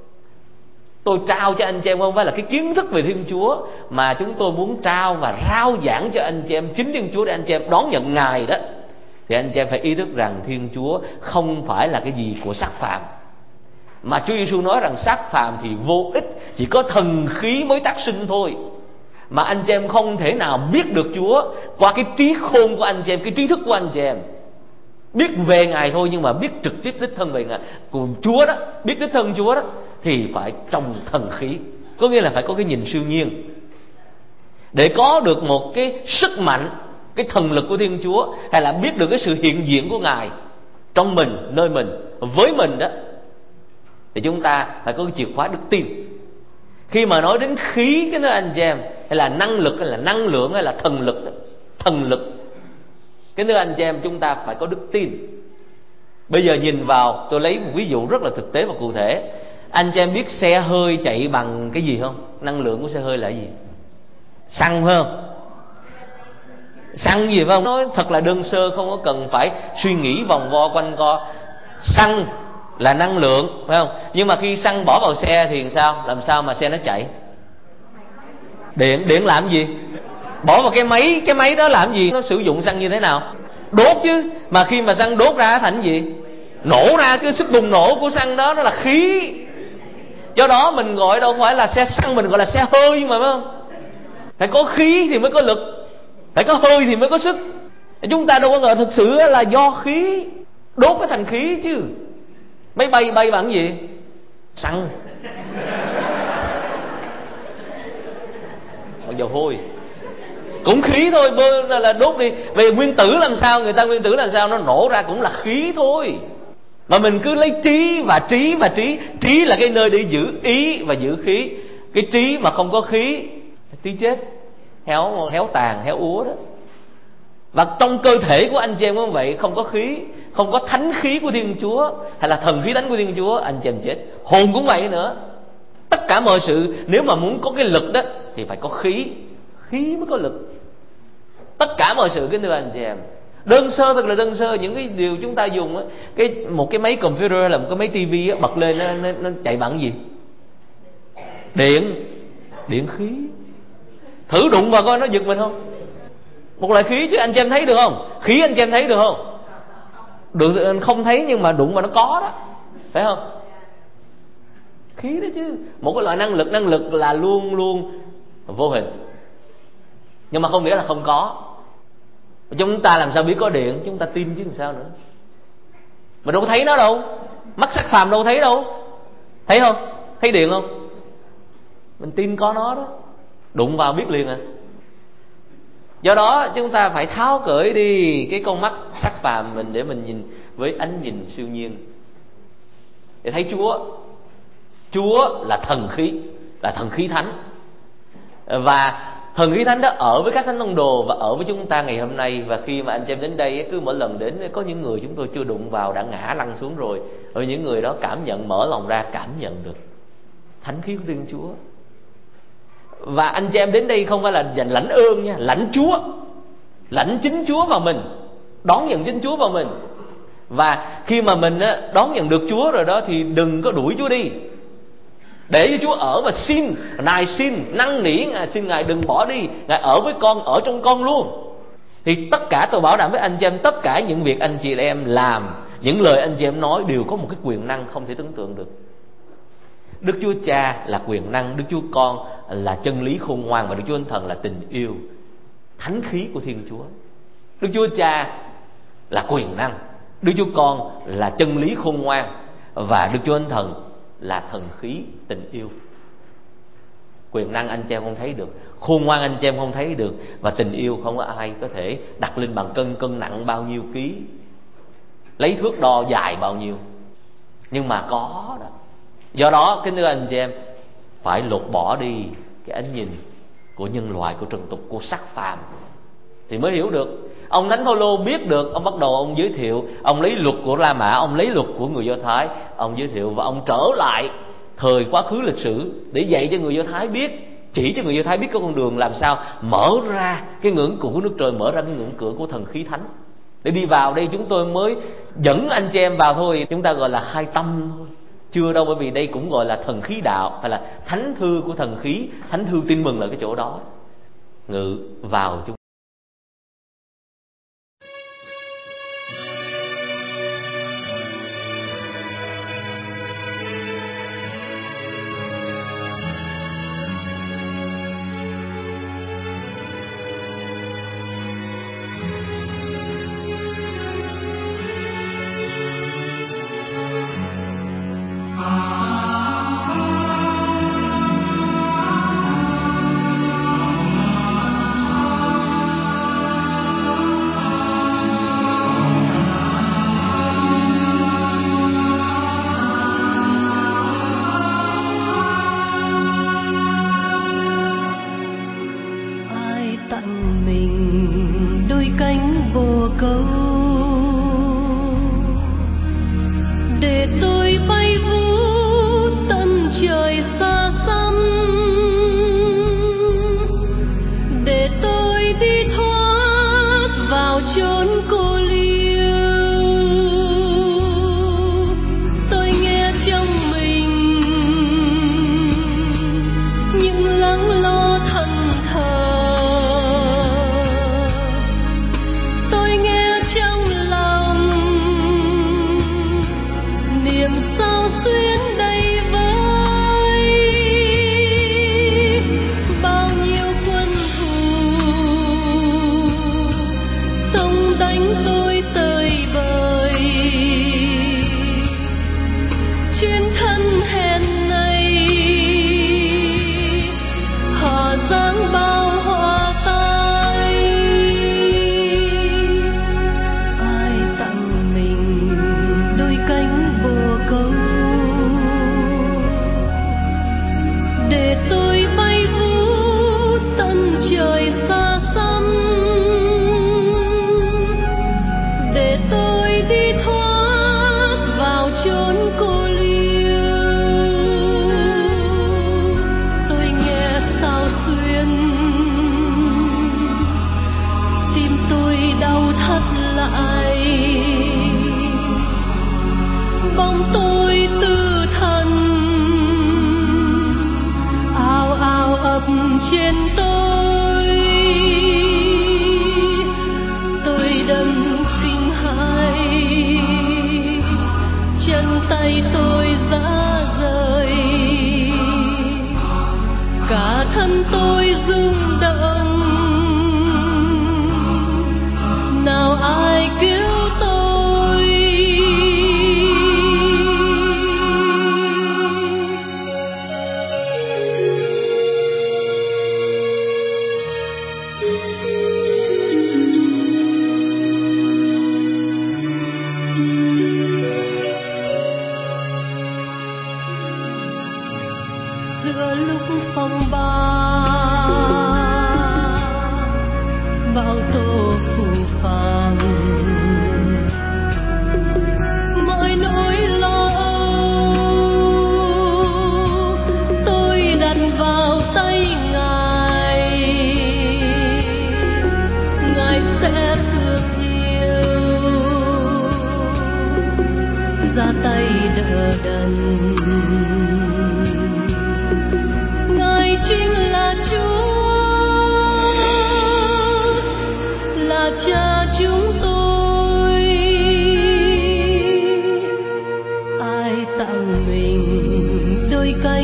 tôi trao cho anh chị em không phải là cái kiến thức về Thiên Chúa, mà chúng tôi muốn trao và rao giảng cho anh chị em chính Thiên Chúa, để anh chị em đón nhận Ngài đó. Thì anh chị em phải ý thức rằng Thiên Chúa không phải là cái gì của sắc phàm, mà Chúa Giêsu nói rằng sắc phàm thì vô ích, chỉ có thần khí mới tác sinh thôi. Mà anh chị em không thể nào biết được Chúa qua cái trí khôn của anh chị em, cái trí thức của anh chị em. Biết về Ngài thôi, nhưng mà biết trực tiếp đích thân về Ngài của Chúa đó, biết đích thân Chúa đó, thì phải trong thần khí. Có nghĩa là phải có cái nhìn siêu nhiên, để có được một cái sức mạnh, cái thần lực của Thiên Chúa, hay là biết được cái sự hiện diện của Ngài trong mình, nơi mình, với mình đó, thì chúng ta phải có cái chìa khóa đức tin. Khi mà nói đến khí, cái đó anh chị em, hay là năng lực, hay là năng lượng, hay là thần lực đó, thần lực, cái nữa anh chị em, chúng ta phải có đức tin. Bây giờ nhìn vào, tôi lấy một ví dụ rất là thực tế và cụ thể. Anh chị em biết xe hơi chạy bằng cái gì không? Năng lượng của xe hơi là cái gì? Xăng phải không? Xăng gì phải không? Nói thật là đơn sơ, không có cần phải suy nghĩ vòng vo quanh co. Xăng là năng lượng, phải không? Nhưng mà khi xăng bỏ vào xe thì sao? Làm sao mà xe nó chạy? Điện, điện làm gì? Bỏ vào cái máy, cái máy đó làm gì? Nó sử dụng xăng như thế nào? Đốt chứ. Mà khi mà xăng đốt ra thành gì? Nổ ra. Cái sức bùng nổ của xăng đó nó là khí. Do đó mình gọi đâu phải là xe xăng, mình gọi là xe hơi mà, phải không? Phải có khí thì mới có lực, phải có hơi thì mới có sức. Chúng ta đâu có ngờ thực sự là do khí đốt cái thành khí chứ. Máy bay bay bằng gì? Xăng, bằng dầu hôi, cũng khí thôi. Bơ là đốt đi. Về nguyên tử làm sao? Người ta nguyên tử làm sao nó nổ ra cũng là khí thôi. Mà mình cứ lấy trí và trí và trí. Trí là cái nơi để giữ ý và giữ khí. Cái trí mà không có khí, trí chết, héo, héo tàn, héo úa đó. Và trong cơ thể của anh chị em cũng vậy, không có khí, không có thánh khí của Thiên Chúa, hay là thần khí thánh của Thiên Chúa, anh chị em chết. Hồn cũng vậy nữa. Tất cả mọi sự nếu mà muốn có cái lực đó thì phải có khí, khí mới có lực. Tất cả mọi sự, cái thưa anh chị em, đơn sơ, thật là đơn sơ. Những cái điều chúng ta dùng á, cái một cái máy computer, là một cái máy tivi á, bật lên nó, nó, nó chạy bằng gì? Điện, điện khí. Thử đụng vào coi nó giật mình không? Một loại khí chứ, anh chị em thấy được không? Khí anh chị em thấy được không? Được, không thấy nhưng mà đụng vào nó có đó, phải không? Khí đó chứ. Một cái loại năng lực, năng lực là luôn luôn vô hình, nhưng mà không nghĩa là không có. Chúng ta làm sao biết có điện? Chúng ta tin chứ làm sao nữa. Mà đâu có thấy nó đâu. Mắt sắc phàm đâu thấy đâu. Thấy không? Thấy điện không? Mình tin có nó đó, đụng vào biết liền à. Do đó chúng ta phải tháo cởi đi cái con mắt sắc phàm mình, để mình nhìn với ánh nhìn siêu nhiên, để thấy Chúa. Chúa là thần khí, là thần khí thánh. Và thần khí thánh đó ở với các thánh tông đồ và ở với chúng ta ngày hôm nay. Và khi mà anh chị em đến đây, cứ mỗi lần đến, có những người chúng tôi chưa đụng vào đã ngã lăn xuống rồi. Rồi những người đó cảm nhận, mở lòng ra cảm nhận được thánh khí của Thiên Chúa. Và anh chị em đến đây không phải là dành lãnh ơn nha, lãnh Chúa, lãnh chính Chúa vào mình, đón nhận chính Chúa vào mình. Và khi mà mình đón nhận được Chúa rồi đó, thì đừng có đuổi Chúa đi, để cho Chúa ở và xin, nài xin, năn nỉ Ngài, xin Ngài đừng bỏ đi, Ngài ở với con, ở trong con luôn. Thì tất cả tôi bảo đảm với anh chị em, tất cả những việc anh chị em làm, những lời anh chị em nói đều có một cái quyền năng không thể tưởng tượng được. Đức Chúa Cha là quyền năng, Đức Chúa Con là chân lý khôn ngoan, và Đức Chúa Thánh Thần là tình yêu. thánh khí của Thiên Chúa. Đức Chúa Cha là quyền năng, Đức Chúa Con là chân lý khôn ngoan, và Đức Chúa Thánh Thần là thần khí tình yêu. Quyền năng anh chị em không thấy được, khôn ngoan anh chị em không thấy được, và tình yêu không có ai có thể đặt lên bằng cân, cân nặng bao nhiêu ký, lấy thước đo dài bao nhiêu, nhưng mà có đó. Do đó kính thưa anh chị em, phải lột bỏ đi cái ánh nhìn của nhân loại, của trần tục, của sắc phàm, thì mới hiểu được. Ông Thánh Phaolô biết được, ông bắt đầu ông giới thiệu, ông lấy luật của La Mã, ông lấy luật của người Do Thái, ông giới thiệu, và ông trở lại thời quá khứ lịch sử để dạy cho người Do Thái biết, chỉ cho người Do Thái biết cái con đường làm sao mở ra cái ngưỡng cửa của nước trời, mở ra cái ngưỡng cửa của thần khí thánh. Để đi vào đây chúng tôi mới dẫn anh chị em vào thôi, chúng ta gọi là khai tâm thôi, chưa đâu, bởi vì đây cũng gọi là thần khí đạo, hay là thánh thư của thần khí, thánh thư tin mừng là cái chỗ đó. Ngự vào chúng.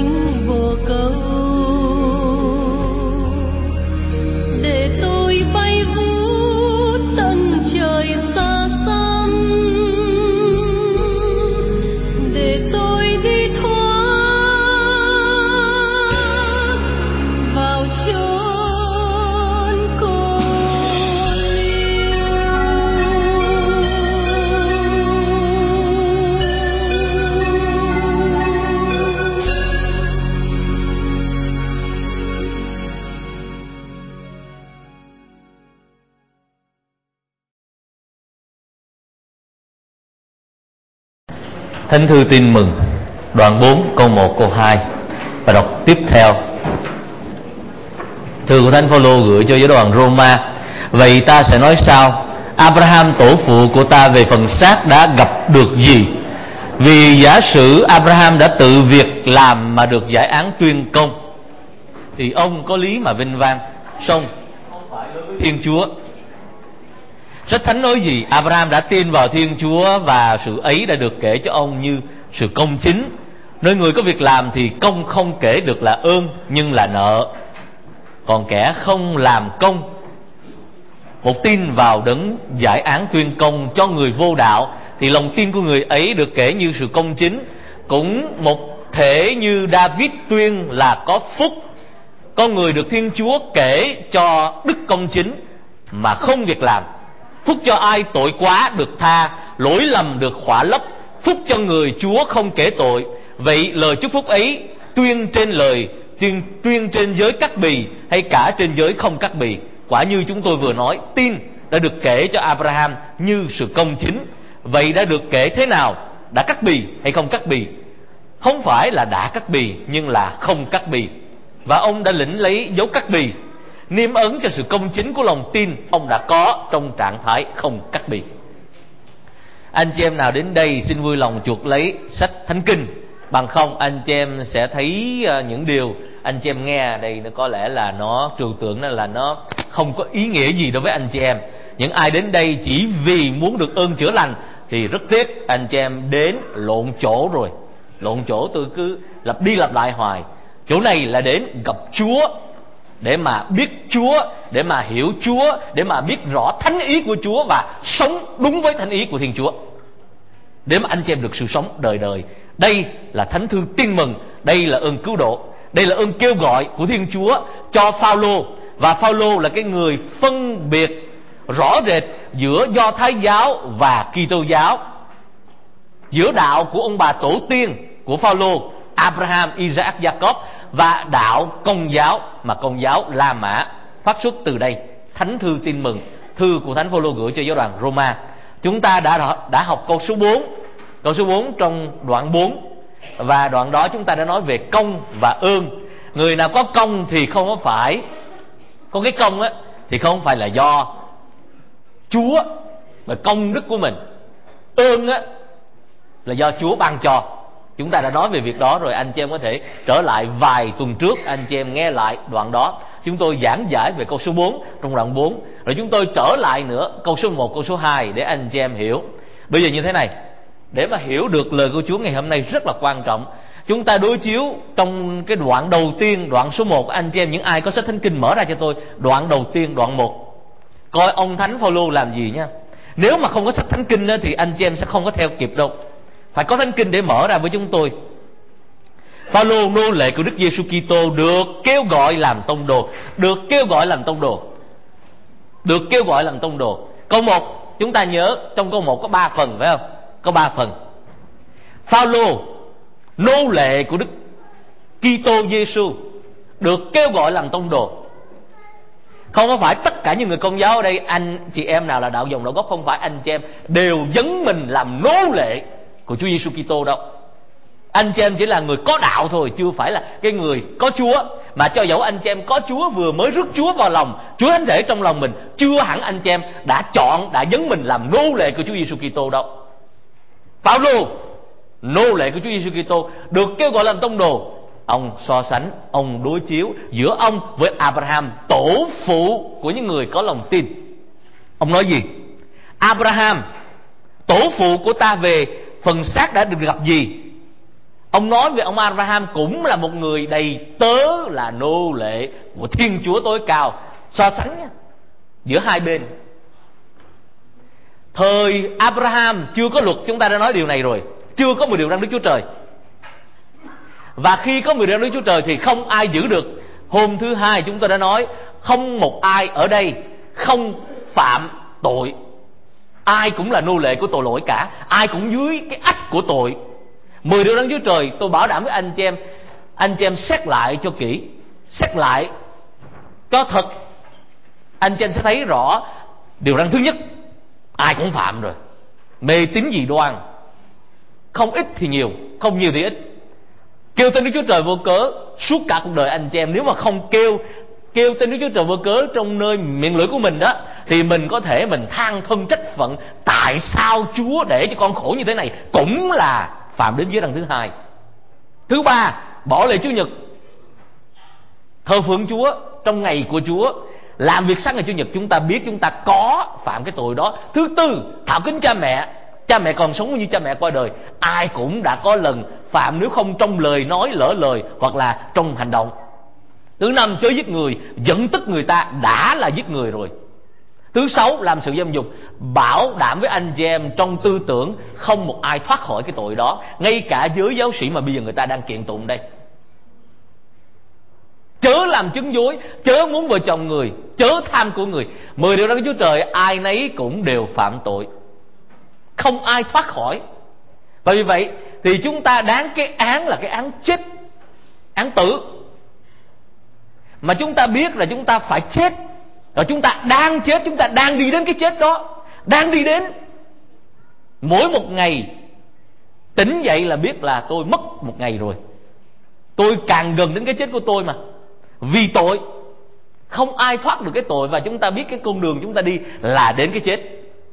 Để tôi bay Thánh thư Tin Mừng đoạn bốn câu một câu hai và đọc tiếp theo. Thư của Thánh Phaolô gửi cho giáo đoàn Roma. Vậy ta sẽ nói sao? Abraham tổ phụ của ta về phần xác đã gặp được gì? Vì giả sử Abraham đã tự việc làm mà được giải án tuyên công, thì ông có lý mà vinh vang, song không phải đối với Thiên Chúa. Sách Thánh nói gì? Abraham đã tin vào Thiên Chúa và sự ấy đã được kể cho ông như sự công chính. Nơi người có việc làm thì công không kể được là ơn nhưng là nợ. Còn kẻ không làm công, một tin vào đấng giải án tuyên công cho người vô đạo, thì lòng tin của người ấy được kể như sự công chính. Cũng một thể như David tuyên là có phúc, con người được Thiên Chúa kể cho đức công chính mà không việc làm. Phúc cho ai tội quá được tha, lỗi lầm được khỏa lấp. Phúc cho người Chúa không kể tội. Vậy lời chúc phúc ấy tuyên trên lời tuyên, tuyên trên giới cắt bì hay cả trên giới không cắt bì? Quả như chúng tôi vừa nói, tin đã được kể cho Abraham như sự công chính. Vậy đã được kể thế nào? Đã cắt bì hay không cắt bì? Không phải là đã cắt bì, nhưng là không cắt bì. Và ông đã lĩnh lấy dấu cắt bì, niêm ấn cho sự công chính của lòng tin ông đã có trong trạng thái không cắt bì. Anh chị em nào đến đây xin vui lòng chuộc lấy sách Thánh Kinh, bằng không anh chị em sẽ thấy những điều anh chị em nghe đây nó có lẽ là nó trừu tượng, là nó không có ý nghĩa gì đối với anh chị em. Những ai đến đây chỉ vì muốn được ơn chữa lành thì rất tiếc, anh chị em đến lộn chỗ rồi. Lộn chỗ, tôi cứ lặp đi lặp lại hoài. Chỗ này là đến gặp Chúa, để mà biết Chúa, để mà hiểu Chúa, để mà biết rõ thánh ý của Chúa và sống đúng với thánh ý của Thiên Chúa, để mà anh chị em được sự sống đời đời. Đây là Thánh thư Tin Mừng, đây là ơn cứu độ, đây là ơn kêu gọi của Thiên Chúa cho Phaolô. Và Phaolô là cái người phân biệt rõ rệt giữa Do Thái giáo và Kitô giáo, giữa đạo của ông bà tổ tiên của Phaolô, Abraham, Isaac, Jacob, và đạo Công giáo mà Công giáo La Mã phát xuất từ đây. Thánh thư Tin Mừng, thư của Thánh Phaolô gửi cho giáo đoàn Roma. Chúng ta đã đã học câu số bốn, câu số bốn trong đoạn bốn, và đoạn đó chúng ta đã nói về công và ơn. Người nào có công thì không có phải có cái công á, thì không phải là do Chúa và công đức của mình. Ơn á là do Chúa ban cho. Chúng ta đã nói về việc đó rồi, anh chị em có thể trở lại vài tuần trước, anh chị em nghe lại đoạn đó. Chúng tôi giảng giải về câu số bốn trong đoạn bốn, rồi chúng tôi trở lại nữa câu số một, câu số hai để anh chị em hiểu. Bây giờ như thế này, để mà hiểu được lời của Chúa ngày hôm nay rất là quan trọng. Chúng ta đối chiếu trong cái đoạn đầu tiên, đoạn số một. Anh chị em những ai có sách Thánh Kinh mở ra cho tôi đoạn đầu tiên, đoạn một, coi ông Thánh Phaolô làm gì nha. Nếu mà không có sách Thánh Kinh thì anh chị em sẽ không có theo kịp đâu. Phải có Thánh Kinh để mở ra với chúng tôi. Phaolô, nô lệ của Đức Giêsu Kitô, được kêu gọi làm tông đồ, được kêu gọi làm tông đồ, được kêu gọi làm tông đồ. Câu một, chúng ta nhớ trong câu một có ba phần, phải không? Có ba phần. Phaolô, nô lệ của Đức Kitô Giêsu, được kêu gọi làm tông đồ. Không có phải tất cả những người Công giáo ở đây, anh chị em nào là đạo dòng đạo gốc, không phải anh chị em đều dấn mình làm nô lệ của Chúa Giêsu Kitô đâu. Anh chị em chỉ là người có đạo thôi, chưa phải là cái người có Chúa. Mà cho dẫu anh chị em có Chúa, vừa mới rước Chúa vào lòng, Chúa Thánh Thể trong lòng mình, chưa hẳn anh chị em đã chọn, đã dấn mình làm nô lệ của Chúa Giêsu Kitô đâu. Phaolô, nô lệ của Chúa Giêsu Kitô, được kêu gọi làm tông đồ. Ông so sánh, ông đối chiếu giữa ông với Abraham, tổ phụ của những người có lòng tin. Ông nói gì? Abraham, tổ phụ của ta về phần xác đã được gặp gì? Ông nói về ông Abraham cũng là một người đầy tớ, là nô lệ của Thiên Chúa tối cao. So sánh nha, giữa hai bên. Thời Abraham chưa có luật, chúng ta đã nói điều này rồi. Chưa có mười điều răn Đức Chúa Trời. Và khi có mười điều răn Đức Chúa Trời thì không ai giữ được. Hôm thứ hai chúng tôi đã nói, không một ai ở đây không phạm tội. Ai cũng là nô lệ của tội lỗi cả, ai cũng dưới cái ách của tội. Mười điều răn Chúa Trời, tôi bảo đảm với anh chị em, anh chị em xét lại cho kỹ, xét lại cho thật, anh chị em sẽ thấy rõ. Điều răn thứ nhất, ai cũng phạm rồi. Mê tín dị đoan, không ít thì nhiều, không nhiều thì ít. Kêu tên Đức Chúa Trời vô cớ suốt cả cuộc đời anh chị em, nếu mà không kêu kêu tên Đức Chúa Trời vô cớ trong nơi miệng lưỡi của mình đó, thì mình có thể mình than thân trách phận, tại sao Chúa để cho con khổ như thế này, cũng là phạm đến giới đăng thứ hai. Thứ ba, bỏ lễ Chủ nhật, thờ phượng Chúa trong ngày của Chúa, làm việc sáng ngày Chủ nhật, chúng ta biết chúng ta có phạm cái tội đó. Thứ tư, thảo kính cha mẹ. Cha mẹ còn sống như cha mẹ qua đời, ai cũng đã có lần phạm, nếu không trong lời nói, lỡ lời, hoặc là trong hành động. Thứ năm, chớ giết người, giận tức người ta đã là giết người rồi. Thứ sáu, làm sự dâm dục, bảo đảm với anh chị em trong tư tưởng không một ai thoát khỏi cái tội đó, ngay cả giới giáo sĩ mà bây giờ người ta đang kiện tụng đây. Chớ làm chứng dối, chớ muốn vợ chồng người, chớ tham của người. Mười điều đó của Chúa Trời ai nấy cũng đều phạm tội, không ai thoát khỏi. Và vì vậy thì chúng ta đáng cái án là cái án chết, án tử. Mà chúng ta biết là chúng ta phải chết, rồi chúng ta đang chết, chúng ta đang đi đến cái chết đó, đang đi đến. Mỗi một ngày tỉnh dậy là biết là tôi mất một ngày rồi, tôi càng gần đến cái chết của tôi mà. Vì tội, không ai thoát được cái tội, và chúng ta biết cái con đường chúng ta đi là đến cái chết.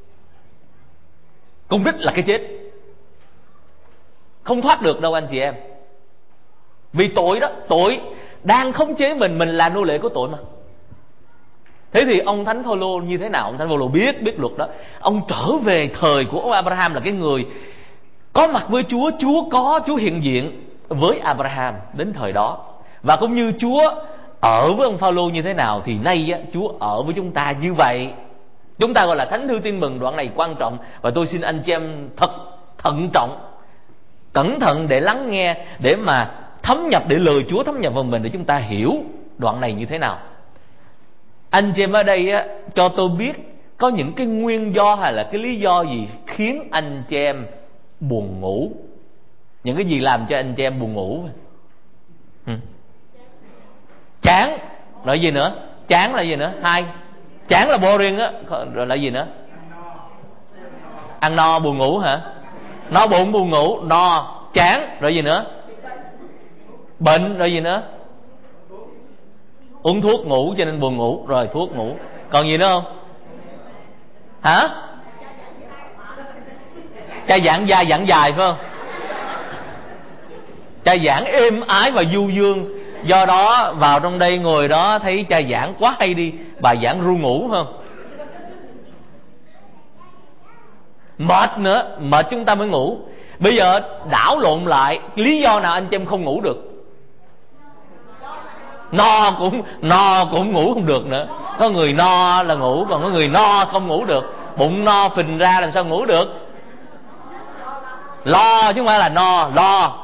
Công đích là cái chết, không thoát được đâu anh chị em. Vì tội đó, tội đang khống chế mình, mình là nô lệ của tội mà. Thế thì ông Thánh Phaolô như thế nào? Ông Thánh Phaolô biết biết luật đó. Ông trở về thời của ông Abraham, là cái người có mặt với Chúa, Chúa có, Chúa hiện diện với Abraham đến thời đó. Và cũng như Chúa ở với ông Phaolô như thế nào, thì nay á, Chúa ở với chúng ta như vậy. Chúng ta gọi là Thánh Thư Tin Mừng, đoạn này quan trọng, và tôi xin anh chị em thật thận trọng, cẩn thận để lắng nghe, để mà thấm nhập, để lời Chúa thấm nhập vào mình, để chúng ta hiểu đoạn này như thế nào. Anh chị em ở đây á, cho tôi biết có những cái nguyên do hay là cái lý do gì khiến anh chị em buồn ngủ. Những cái gì làm cho anh chị em buồn ngủ? Ừ. Chán. Rồi gì nữa? Chán là gì nữa? Hai. Chán là boring á. Rồi là gì nữa? Ăn no buồn ngủ hả? No bụng buồn ngủ. No, chán. Rồi gì nữa? Bệnh. Rồi gì nữa? Uống thuốc ngủ cho nên buồn ngủ. Rồi thuốc ngủ. Còn gì nữa không? Hả? Cha giảng dài giảng dài phải không? Cha giảng êm ái và du dương, do đó vào trong đây ngồi đó thấy cha giảng quá hay đi, bà giảng ru ngủ phải không? Mệt nữa, mệt chúng ta mới ngủ. Bây giờ đảo lộn lại, lý do nào anh chị em không ngủ được? No cũng no cũng ngủ không được nữa. Có người no là ngủ, còn có người no không ngủ được. Bụng no phình ra làm sao ngủ được? Lo chứ không phải là no, lo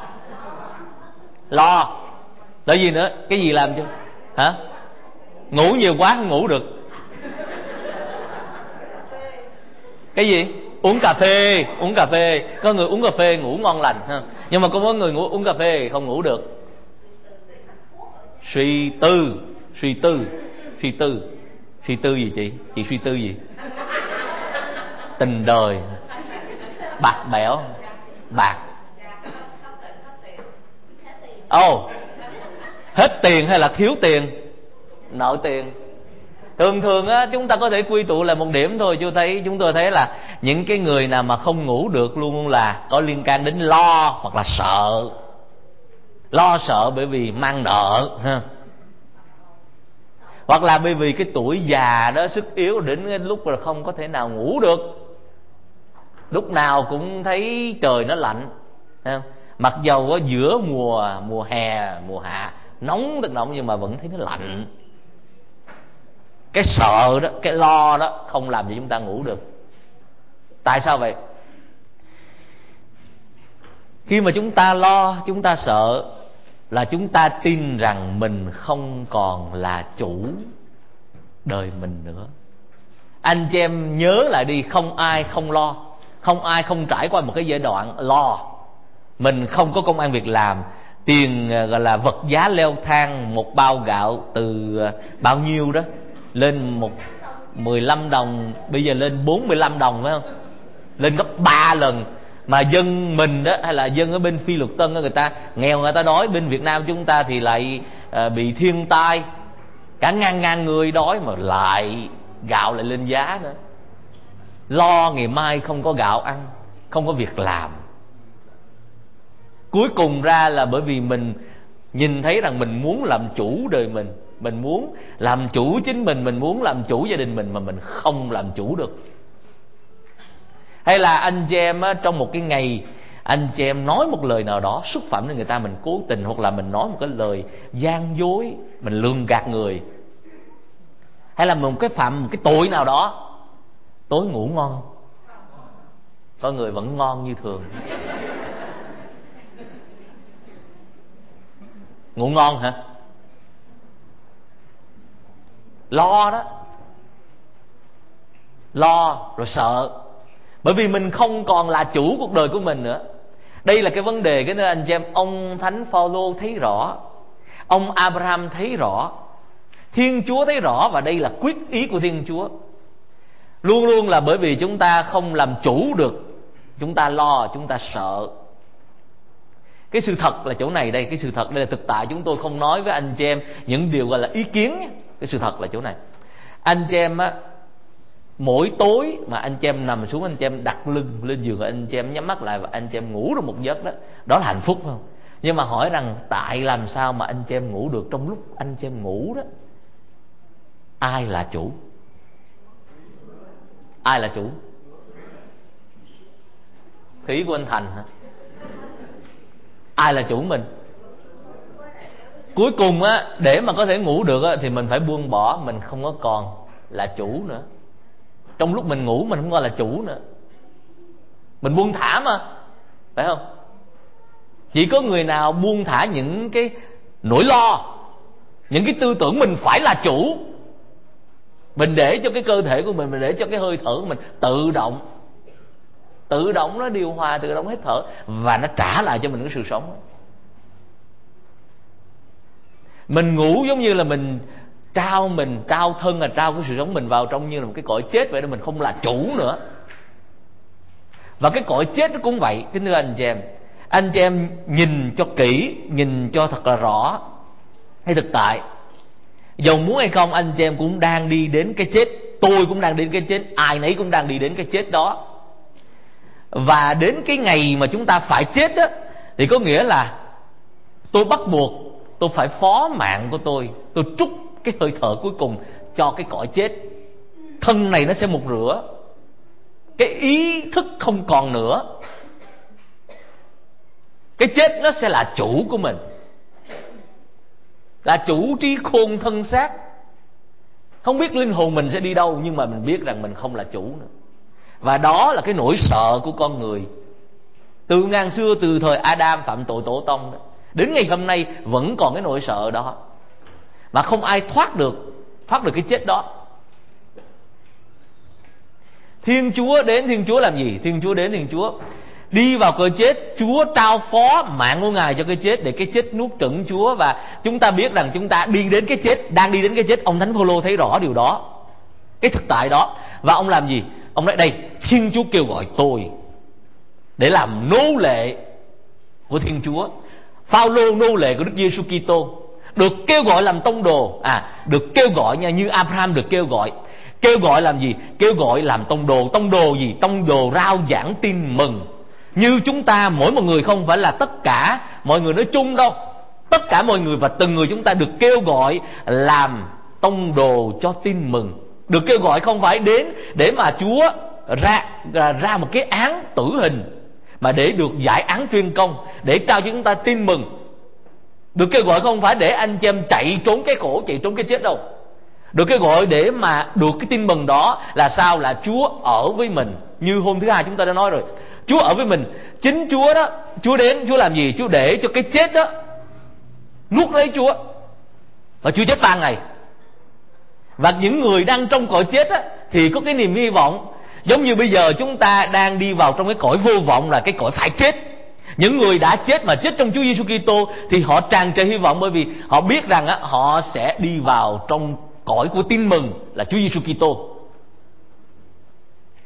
lo là gì nữa? Cái gì làm cho hả? Ngủ nhiều quá không ngủ được. Cái gì? Uống cà phê. Uống cà phê. Có người uống cà phê ngủ ngon lành ha. Nhưng mà có một người ngủ, uống cà phê không ngủ được. Suy tư. Suy tư. Suy tư. Suy tư gì chị? Chị suy tư gì? Tình đời. Bạc bẽo. Bạc. Ồ oh, hết tiền hay là thiếu tiền? Nợ tiền. Thường thường á, chúng ta có thể quy tụ lại một điểm thôi. Chú thấy, chúng tôi thấy là những cái người nào mà không ngủ được luôn là có liên can đến lo hoặc là sợ. Lo sợ bởi vì mang nợ ha. Hoặc là bởi vì cái tuổi già đó, sức yếu đến cái lúc là không có thể nào ngủ được, lúc nào cũng thấy trời nó lạnh ha. Mặc dầu ở giữa mùa mùa hè, mùa hạ nóng thật nóng, nhưng mà vẫn thấy nó lạnh. Cái sợ đó, cái lo đó không làm cho chúng ta ngủ được. Tại sao vậy? Khi mà chúng ta lo, chúng ta sợ, là chúng ta tin rằng mình không còn là chủ đời mình nữa. Anh chị em nhớ lại đi, không ai không lo, không ai không trải qua một cái giai đoạn lo. Mình không có công ăn việc làm, tiền gọi là vật giá leo thang, một bao gạo từ bao nhiêu đó lên một mười lăm đồng, bây giờ lên bốn mươi lăm đồng phải không? Lên gấp ba lần. Mà dân mình đó, hay là dân ở bên Phi Luật Tân đó, người ta nghèo người ta đói. Bên Việt Nam chúng ta thì lại à, bị thiên tai, cả ngàn ngàn người đói mà lại gạo lại lên giá nữa. Lo ngày mai không có gạo ăn, không có việc làm. Cuối cùng ra là bởi vì mình nhìn thấy rằng mình muốn làm chủ đời mình, mình muốn làm chủ chính mình, mình muốn làm chủ gia đình mình, mà mình không làm chủ được. Hay là anh chị em á, trong một cái ngày anh chị em nói một lời nào đó xúc phạm đến người ta, mình cố tình, hoặc là mình nói một cái lời gian dối, mình lường gạt người, hay là một cái phạm một cái tội nào đó, tối ngủ ngon, có người vẫn ngon như thường. Ngủ ngon hả? Lo đó, lo rồi sợ, bởi vì mình không còn là chủ cuộc đời của mình nữa. Đây là cái vấn đề. Cái nơi anh chị em, ông Thánh Phaolô thấy rõ, ông Abraham thấy rõ, Thiên Chúa thấy rõ, và đây là quyết ý của Thiên Chúa. Luôn luôn là bởi vì chúng ta không làm chủ được, chúng ta lo, chúng ta sợ. Cái sự thật là chỗ này đây, cái sự thật đây là thực tại. Chúng tôi không nói với anh chị em những điều gọi là ý kiến. Cái sự thật là chỗ này. Anh chị em á, mỗi tối mà anh chị em nằm xuống, anh chị em đặt lưng lên giường, anh chị em nhắm mắt lại và anh chị em ngủ được một giấc đó, đó là hạnh phúc không? Nhưng mà hỏi rằng tại làm sao mà anh chị em ngủ được? Trong lúc anh chị em ngủ đó, ai là chủ? Ai là chủ? Ý của anh Thành hả? Ai là chủ mình? Cuối cùng á, để mà có thể ngủ được á, thì mình phải buông bỏ, mình không có còn là chủ nữa. Trong lúc mình ngủ mình không còn là chủ nữa, mình buông thả mà, phải không? Chỉ có người nào buông thả những cái nỗi lo, những cái tư tưởng mình phải là chủ, mình để cho cái cơ thể của mình, mình để cho cái hơi thở của mình tự động, tự động nó điều hòa, tự động hít thở, và nó trả lại cho mình cái sự sống. Mình ngủ giống như là mình trao mình, trao thân, là trao cái sự sống mình vào trong như là một cái cõi chết vậy đó, mình không là chủ nữa. Và cái cõi chết nó cũng vậy. Kính thưa anh chị em, anh chị em nhìn cho kỹ, nhìn cho thật là rõ hay thực tại, dầu muốn hay không, anh chị em cũng đang đi đến cái chết. Tôi cũng đang đến cái chết, ai nấy cũng đang đi đến cái chết đó. Và đến cái ngày mà chúng ta phải chết đó, thì có nghĩa là tôi bắt buộc, tôi phải phó mạng của tôi, tôi trút cái hơi thở cuối cùng cho cái cõi chết. Thân này nó sẽ mục rửa, cái ý thức không còn nữa, cái chết nó sẽ là chủ của mình, là chủ trí khôn thân xác. Không biết linh hồn mình sẽ đi đâu, nhưng mà mình biết rằng mình không là chủ nữa. Và đó là cái nỗi sợ của con người. Từ ngàn xưa, từ thời Adam phạm tội tổ tông đó, đến ngày hôm nay vẫn còn cái nỗi sợ đó, mà không ai thoát được, thoát được cái chết đó. Thiên Chúa đến, Thiên Chúa làm gì? Thiên Chúa đến, Thiên Chúa đi vào cõi chết. Chúa trao phó mạng của Ngài cho cái chết, để cái chết nuốt chửng Chúa. Và chúng ta biết rằng chúng ta đi đến cái chết, đang đi đến cái chết. Ông Thánh Phaolô thấy rõ điều đó, cái thực tại đó. Và ông làm gì? Ông nói đây, Thiên Chúa kêu gọi tôi để làm nô lệ của Thiên Chúa. Phaolô nô lệ của Đức Giêsu Kitô, được kêu gọi làm tông đồ. À, được kêu gọi nha, như Abraham được kêu gọi. Kêu gọi làm gì? Kêu gọi làm tông đồ. Tông đồ gì? Tông đồ rao giảng tin mừng. Như chúng ta, mỗi một người, không phải là tất cả mọi người nói chung đâu. Tất cả mọi người và từng người chúng ta được kêu gọi làm tông đồ cho tin mừng. Được kêu gọi không phải đến để mà Chúa ra, ra, ra một cái án tử hình, mà để được giải án tuyên công, để trao cho chúng ta tin mừng. Được kêu gọi không phải để anh chị em chạy trốn cái khổ, chạy trốn cái chết đâu. Được kêu gọi để mà được cái tin mừng đó là sao? Là Chúa ở với mình. Như hôm thứ hai chúng ta đã nói rồi, Chúa ở với mình. Chính Chúa đó, Chúa đến, Chúa làm gì? Chúa để cho cái chết đó nuốt lấy Chúa, và Chúa chết ba ngày. Và những người đang trong cõi chết á, thì có cái niềm hy vọng. Giống như bây giờ chúng ta đang đi vào trong cái cõi vô vọng, là cái cõi phải chết. Những người đã chết mà chết trong Chúa Giêsu Kitô thì họ tràn trề hy vọng, bởi vì họ biết rằng á, họ sẽ đi vào trong cõi của tin mừng là Chúa Giêsu Kitô.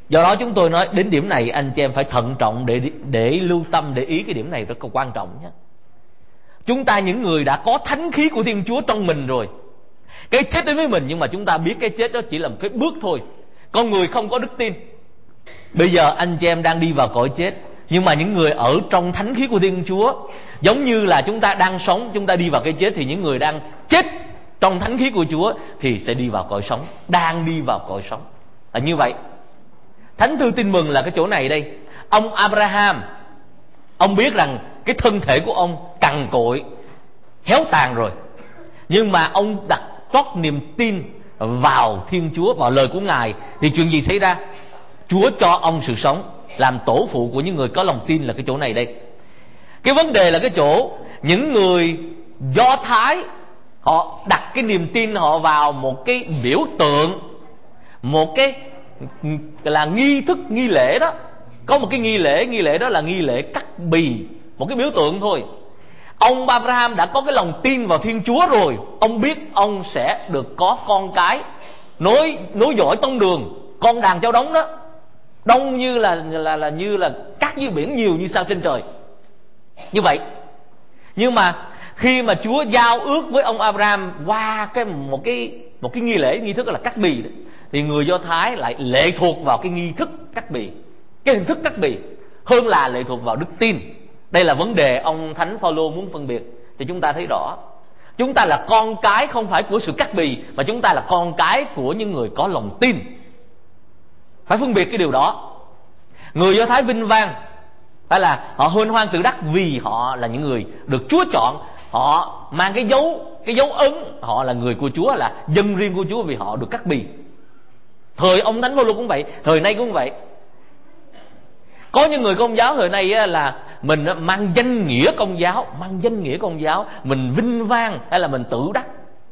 Do đó chúng tôi nói đến điểm này anh chị em phải thận trọng để để lưu tâm, để ý cái điểm này rất là quan trọng nhé. Chúng ta những người đã có thánh khí của Thiên Chúa trong mình rồi, cái chết đến với mình, nhưng mà chúng ta biết cái chết đó chỉ là một cái bước thôi. Con người không có đức tin. Bây giờ anh chị em đang đi vào cõi chết, nhưng mà những người ở trong thánh khí của Thiên Chúa, giống như là chúng ta đang sống, chúng ta đi vào cái chết, thì những người đang chết trong thánh khí của Chúa thì sẽ đi vào cõi sống, đang đi vào cõi sống. Là như vậy. Thánh thư tin mừng là cái chỗ này đây. Ông Abraham, ông biết rằng cái thân thể của ông cằn cỗi, héo tàn rồi, nhưng mà ông đặt trót niềm tin vào Thiên Chúa, vào lời của Ngài, thì chuyện gì xảy ra? Chúa cho ông sự sống, làm tổ phụ của những người có lòng tin là cái chỗ này đây. Cái vấn đề là cái chỗ những người Do Thái, họ đặt cái niềm tin họ vào một cái biểu tượng, một cái là nghi thức, nghi lễ đó. Có một cái nghi lễ, nghi lễ đó là nghi lễ cắt bì, một cái biểu tượng thôi. Ông Abraham đã có cái lòng tin vào Thiên Chúa rồi, ông biết ông sẽ được có con cái nối nối dõi tông đường, con đàn cháu đống đó, đông như là là là như là cát dưới biển, nhiều như sao trên trời. Như vậy, nhưng mà khi mà Chúa giao ước với ông Abraham qua cái một cái một cái nghi lễ, nghi thức là cắt bì đó, thì người Do Thái lại lệ thuộc vào cái nghi thức cắt bì, cái hình thức cắt bì, hơn là lệ thuộc vào đức tin. Đây là vấn đề ông Thánh Phaolô muốn phân biệt thì chúng ta thấy rõ. Chúng ta là con cái không phải của sự cắt bì, mà chúng ta là con cái của những người có lòng tin. Phải phân biệt cái điều đó. Người Do Thái vinh vang hay là họ hân hoan tự đắc vì họ là những người được Chúa chọn, họ mang cái dấu cái dấu ấn, họ là người của Chúa, là dân riêng của Chúa vì họ được cắt bì. Thời ông Thánh Phaolô cũng vậy, thời nay cũng vậy. Có những người Công giáo thời nay là mình mang danh nghĩa Công giáo, mang danh nghĩa Công giáo, mình vinh vang hay là mình tự đắc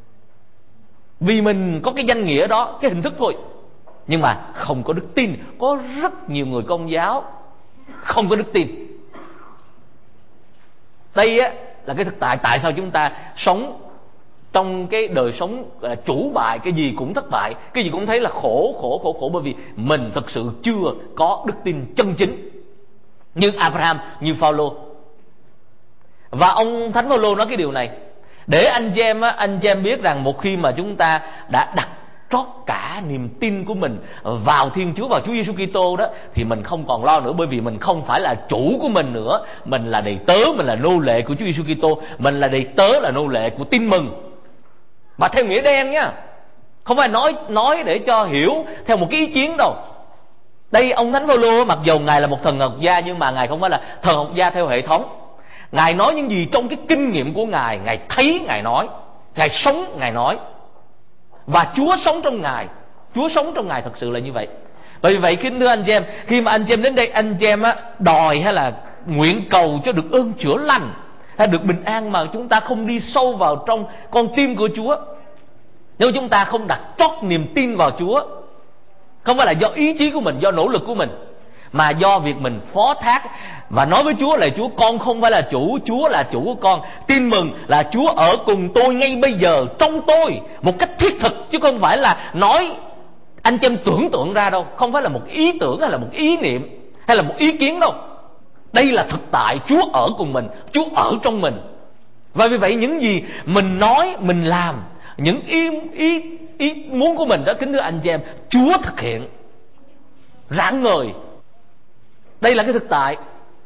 vì mình có cái danh nghĩa đó, cái hình thức thôi, nhưng mà không có đức tin. Có rất nhiều người Công giáo không có đức tin. Đây á là cái thực tại. Tại sao chúng ta sống trong cái đời sống chủ bại, cái gì cũng thất bại, cái gì cũng thấy là khổ khổ khổ khổ, bởi vì mình thực sự chưa có đức tin chân chính như Abraham, như Phaolô. Và ông Thánh Phaolô nói cái điều này để anh chị em anh chị em biết rằng một khi mà chúng ta đã đặt trót cả niềm tin của mình vào Thiên Chúa, vào Chúa Giêsu Kitô đó, thì mình không còn lo nữa, bởi vì mình không phải là chủ của mình nữa, mình là đầy tớ, mình là nô lệ của Chúa Giêsu Kitô, mình là đầy tớ, là nô lệ của tin mừng. Và theo nghĩa đen nhá, không phải nói nói để cho hiểu theo một cái ý kiến đâu. Đây ông Thánh Phaolô mặc dù ngài là một thần học gia, nhưng mà ngài không phải là thần học gia theo hệ thống. Ngài nói những gì trong cái kinh nghiệm của ngài, ngài thấy ngài nói, ngài sống ngài nói, và Chúa sống trong ngài, Chúa sống trong ngài, thật sự là như vậy. Bởi vậy kính thưa anh chị em, khi mà anh chị em đến đây, anh chị em á đòi hay là nguyện cầu cho được ơn chữa lành hay được bình an, mà chúng ta không đi sâu vào trong con tim của Chúa, nếu chúng ta không đặt trót niềm tin vào Chúa, không phải là do ý chí của mình, do nỗ lực của mình, mà do việc mình phó thác và nói với Chúa là Chúa, con không phải là chủ, Chúa là chủ của con. Tin mừng là Chúa ở cùng tôi ngay bây giờ, trong tôi, một cách thiết thực, chứ không phải là nói anh chị em tưởng tượng ra đâu, không phải là một ý tưởng hay là một ý niệm hay là một ý kiến đâu. Đây là thực tại, Chúa ở cùng mình, Chúa ở trong mình. Và vì vậy những gì mình nói, mình làm, những ý, ý, ý muốn của mình đó, kính thưa anh chị em, Chúa thực hiện rạng ngời. Đây là cái thực tại.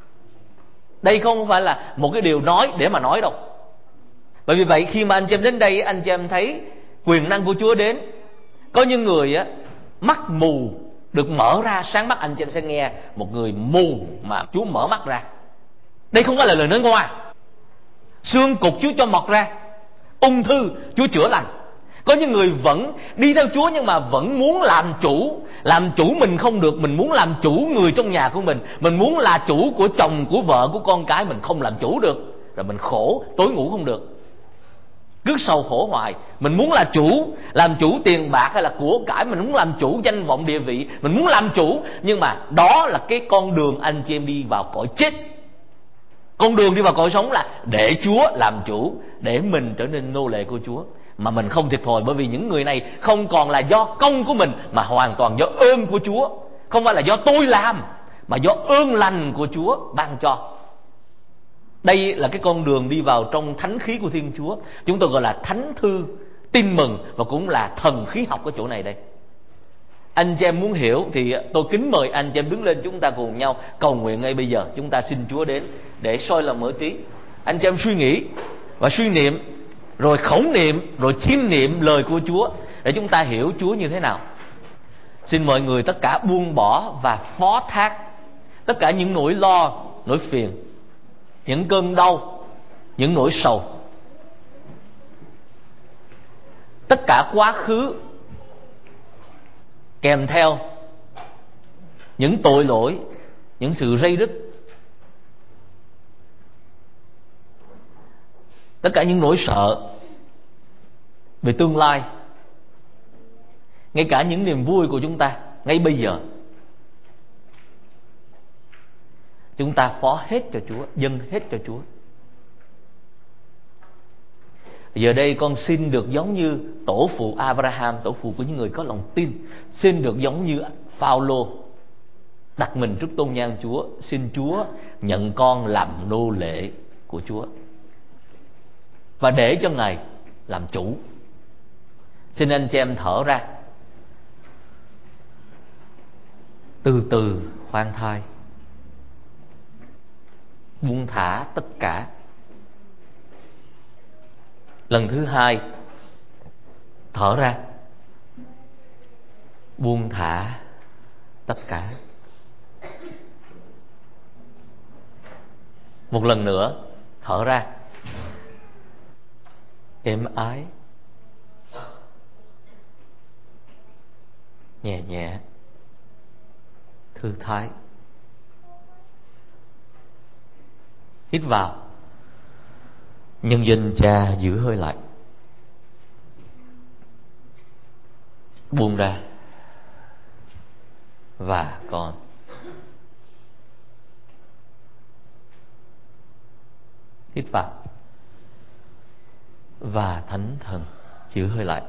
Đây không phải là một cái điều nói để mà nói đâu. Bởi vì vậy khi mà anh chị em đến đây, anh chị em thấy quyền năng của Chúa đến. Có những người á mắt mù được mở ra, sáng mắt anh chị em sẽ nghe một người mù mà Chúa mở mắt ra. Đây không phải là lời nói ngoa. Xương cục Chúa cho mọc ra, ung thư Chúa chữa lành. Có những người vẫn đi theo Chúa nhưng mà vẫn muốn làm chủ. Làm chủ mình không được, mình muốn làm chủ người trong nhà của mình, mình muốn là chủ của chồng, của vợ, của con cái, mình không làm chủ được, rồi mình khổ, tối ngủ không được, cứ sầu khổ hoài. Mình muốn là chủ, làm chủ tiền bạc hay là của cải, mình muốn làm chủ danh vọng địa vị, mình muốn làm chủ, nhưng mà đó là cái con đường anh chị em đi vào cõi chết. Con đường đi vào cõi sống là để Chúa làm chủ, để mình trở nên nô lệ của Chúa. Mà mình không thiệt thòi, bởi vì những người này không còn là do công của mình, mà hoàn toàn do ơn của Chúa. không phải là do tôi làm, mà do ơn lành của Chúa ban cho. Đây là cái con đường đi vào trong thánh khí của Thiên Chúa. Chúng tôi gọi là thánh thư tin mừng, và cũng là thần khí học ở chỗ này đây. Anh chị em muốn hiểu thì tôi kính mời anh chị em đứng lên, chúng ta cùng nhau cầu nguyện ngay bây giờ. Chúng ta xin Chúa đến để soi lòng mở trí. Anh chị em suy nghĩ và suy niệm, rồi khẩu niệm, rồi chiêm niệm lời của Chúa, để chúng ta hiểu Chúa như thế nào. Xin mọi người tất cả buông bỏ và phó thác tất cả những nỗi lo, nỗi phiền, những cơn đau, những nỗi sầu, tất cả quá khứ kèm theo những tội lỗi, những sự rây rứt, tất cả những nỗi sợ về tương lai, ngay cả những niềm vui của chúng ta ngay bây giờ, chúng ta phó hết cho Chúa, dâng hết cho Chúa. Giờ đây con xin được giống như tổ phụ Abraham, tổ phụ của những người có lòng tin. Xin được giống như Phao-lô, đặt mình trước tôn nhan Chúa. Xin Chúa nhận con làm nô lệ của Chúa, và để cho Ngài làm chủ. Xin anh chị em thở ra, từ từ khoan thai, buông thả tất cả. Lần thứ hai, thở ra, buông thả tất cả. Một lần nữa, thở ra, êm ái, nhẹ nhẹ, thư thái. Hít vào, nhân danh Cha giữ hơi lại, buông ra, và con. Hít vào, và Thánh Thần giữ hơi lại.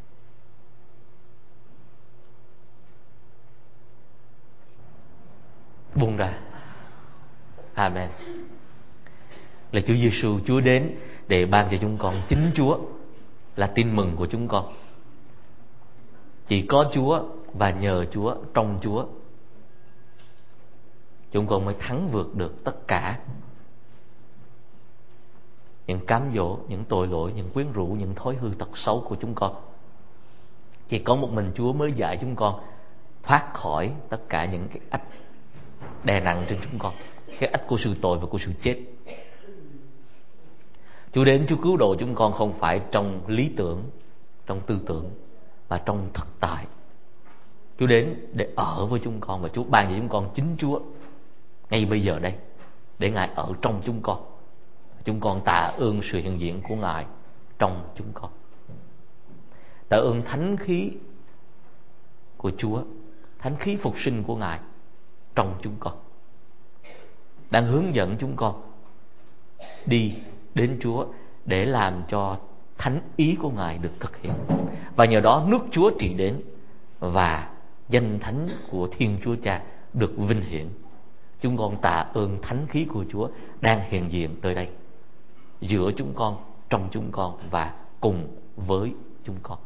Buông ra. Amen. Là Chúa Giêsu, Chúa đến để ban cho chúng con chính Chúa, là tin mừng của chúng con. Chỉ có Chúa và nhờ Chúa, trong Chúa, chúng con mới thắng vượt được tất cả những cám dỗ, những tội lỗi, những quyến rũ, những thói hư tật xấu của chúng con. Chỉ có một mình Chúa mới dạy chúng con thoát khỏi tất cả những cái ách đè nặng trên chúng con, cái ách của sự tội và của sự chết. Chúa đến, Chúa cứu độ chúng con không phải trong lý tưởng, trong tư tưởng, mà trong thực tại. Chúa đến để ở với chúng con, và Chúa ban cho chúng con chính Chúa ngay bây giờ đây, để Ngài ở trong chúng con. Chúng con tạ ơn sự hiện diện của Ngài trong chúng con. Tạ ơn thánh khí của Chúa, thánh khí phục sinh của Ngài trong chúng con, đang hướng dẫn chúng con đi đến Chúa để làm cho thánh ý của Ngài được thực hiện. Và nhờ đó nước Chúa trị đến, và danh thánh của Thiên Chúa Cha được vinh hiển. Chúng con tạ ơn thánh khí của Chúa đang hiện diện nơi đây, giữa chúng con, trong chúng con và cùng với chúng con.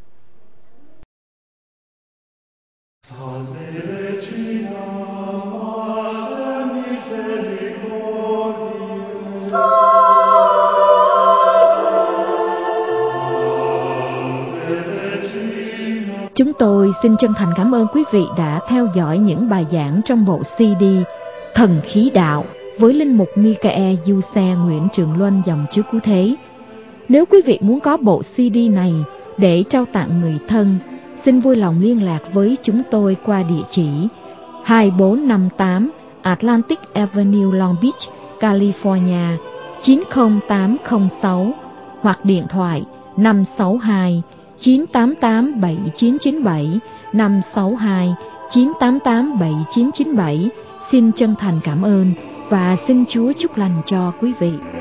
Chúng tôi xin chân thành cảm ơn quý vị đã theo dõi những bài giảng trong bộ xê đê Thần Khí Đạo với linh mục Michael Giuse Nguyễn Trường Luân dòng Chúa Cứu Thế. Nếu quý vị muốn có bộ xê đê này để trao tặng người thân, xin vui lòng liên lạc với chúng tôi qua địa chỉ hai bốn năm tám Atlantic Avenue, Long Beach, California chín không tám không sáu, hoặc điện thoại năm sáu hai chín tám tám bảy chín chín bảy, năm sáu hai chín tám tám bảy chín chín bảy. Xin chân thành cảm ơn và xin Chúa chúc lành cho quý vị.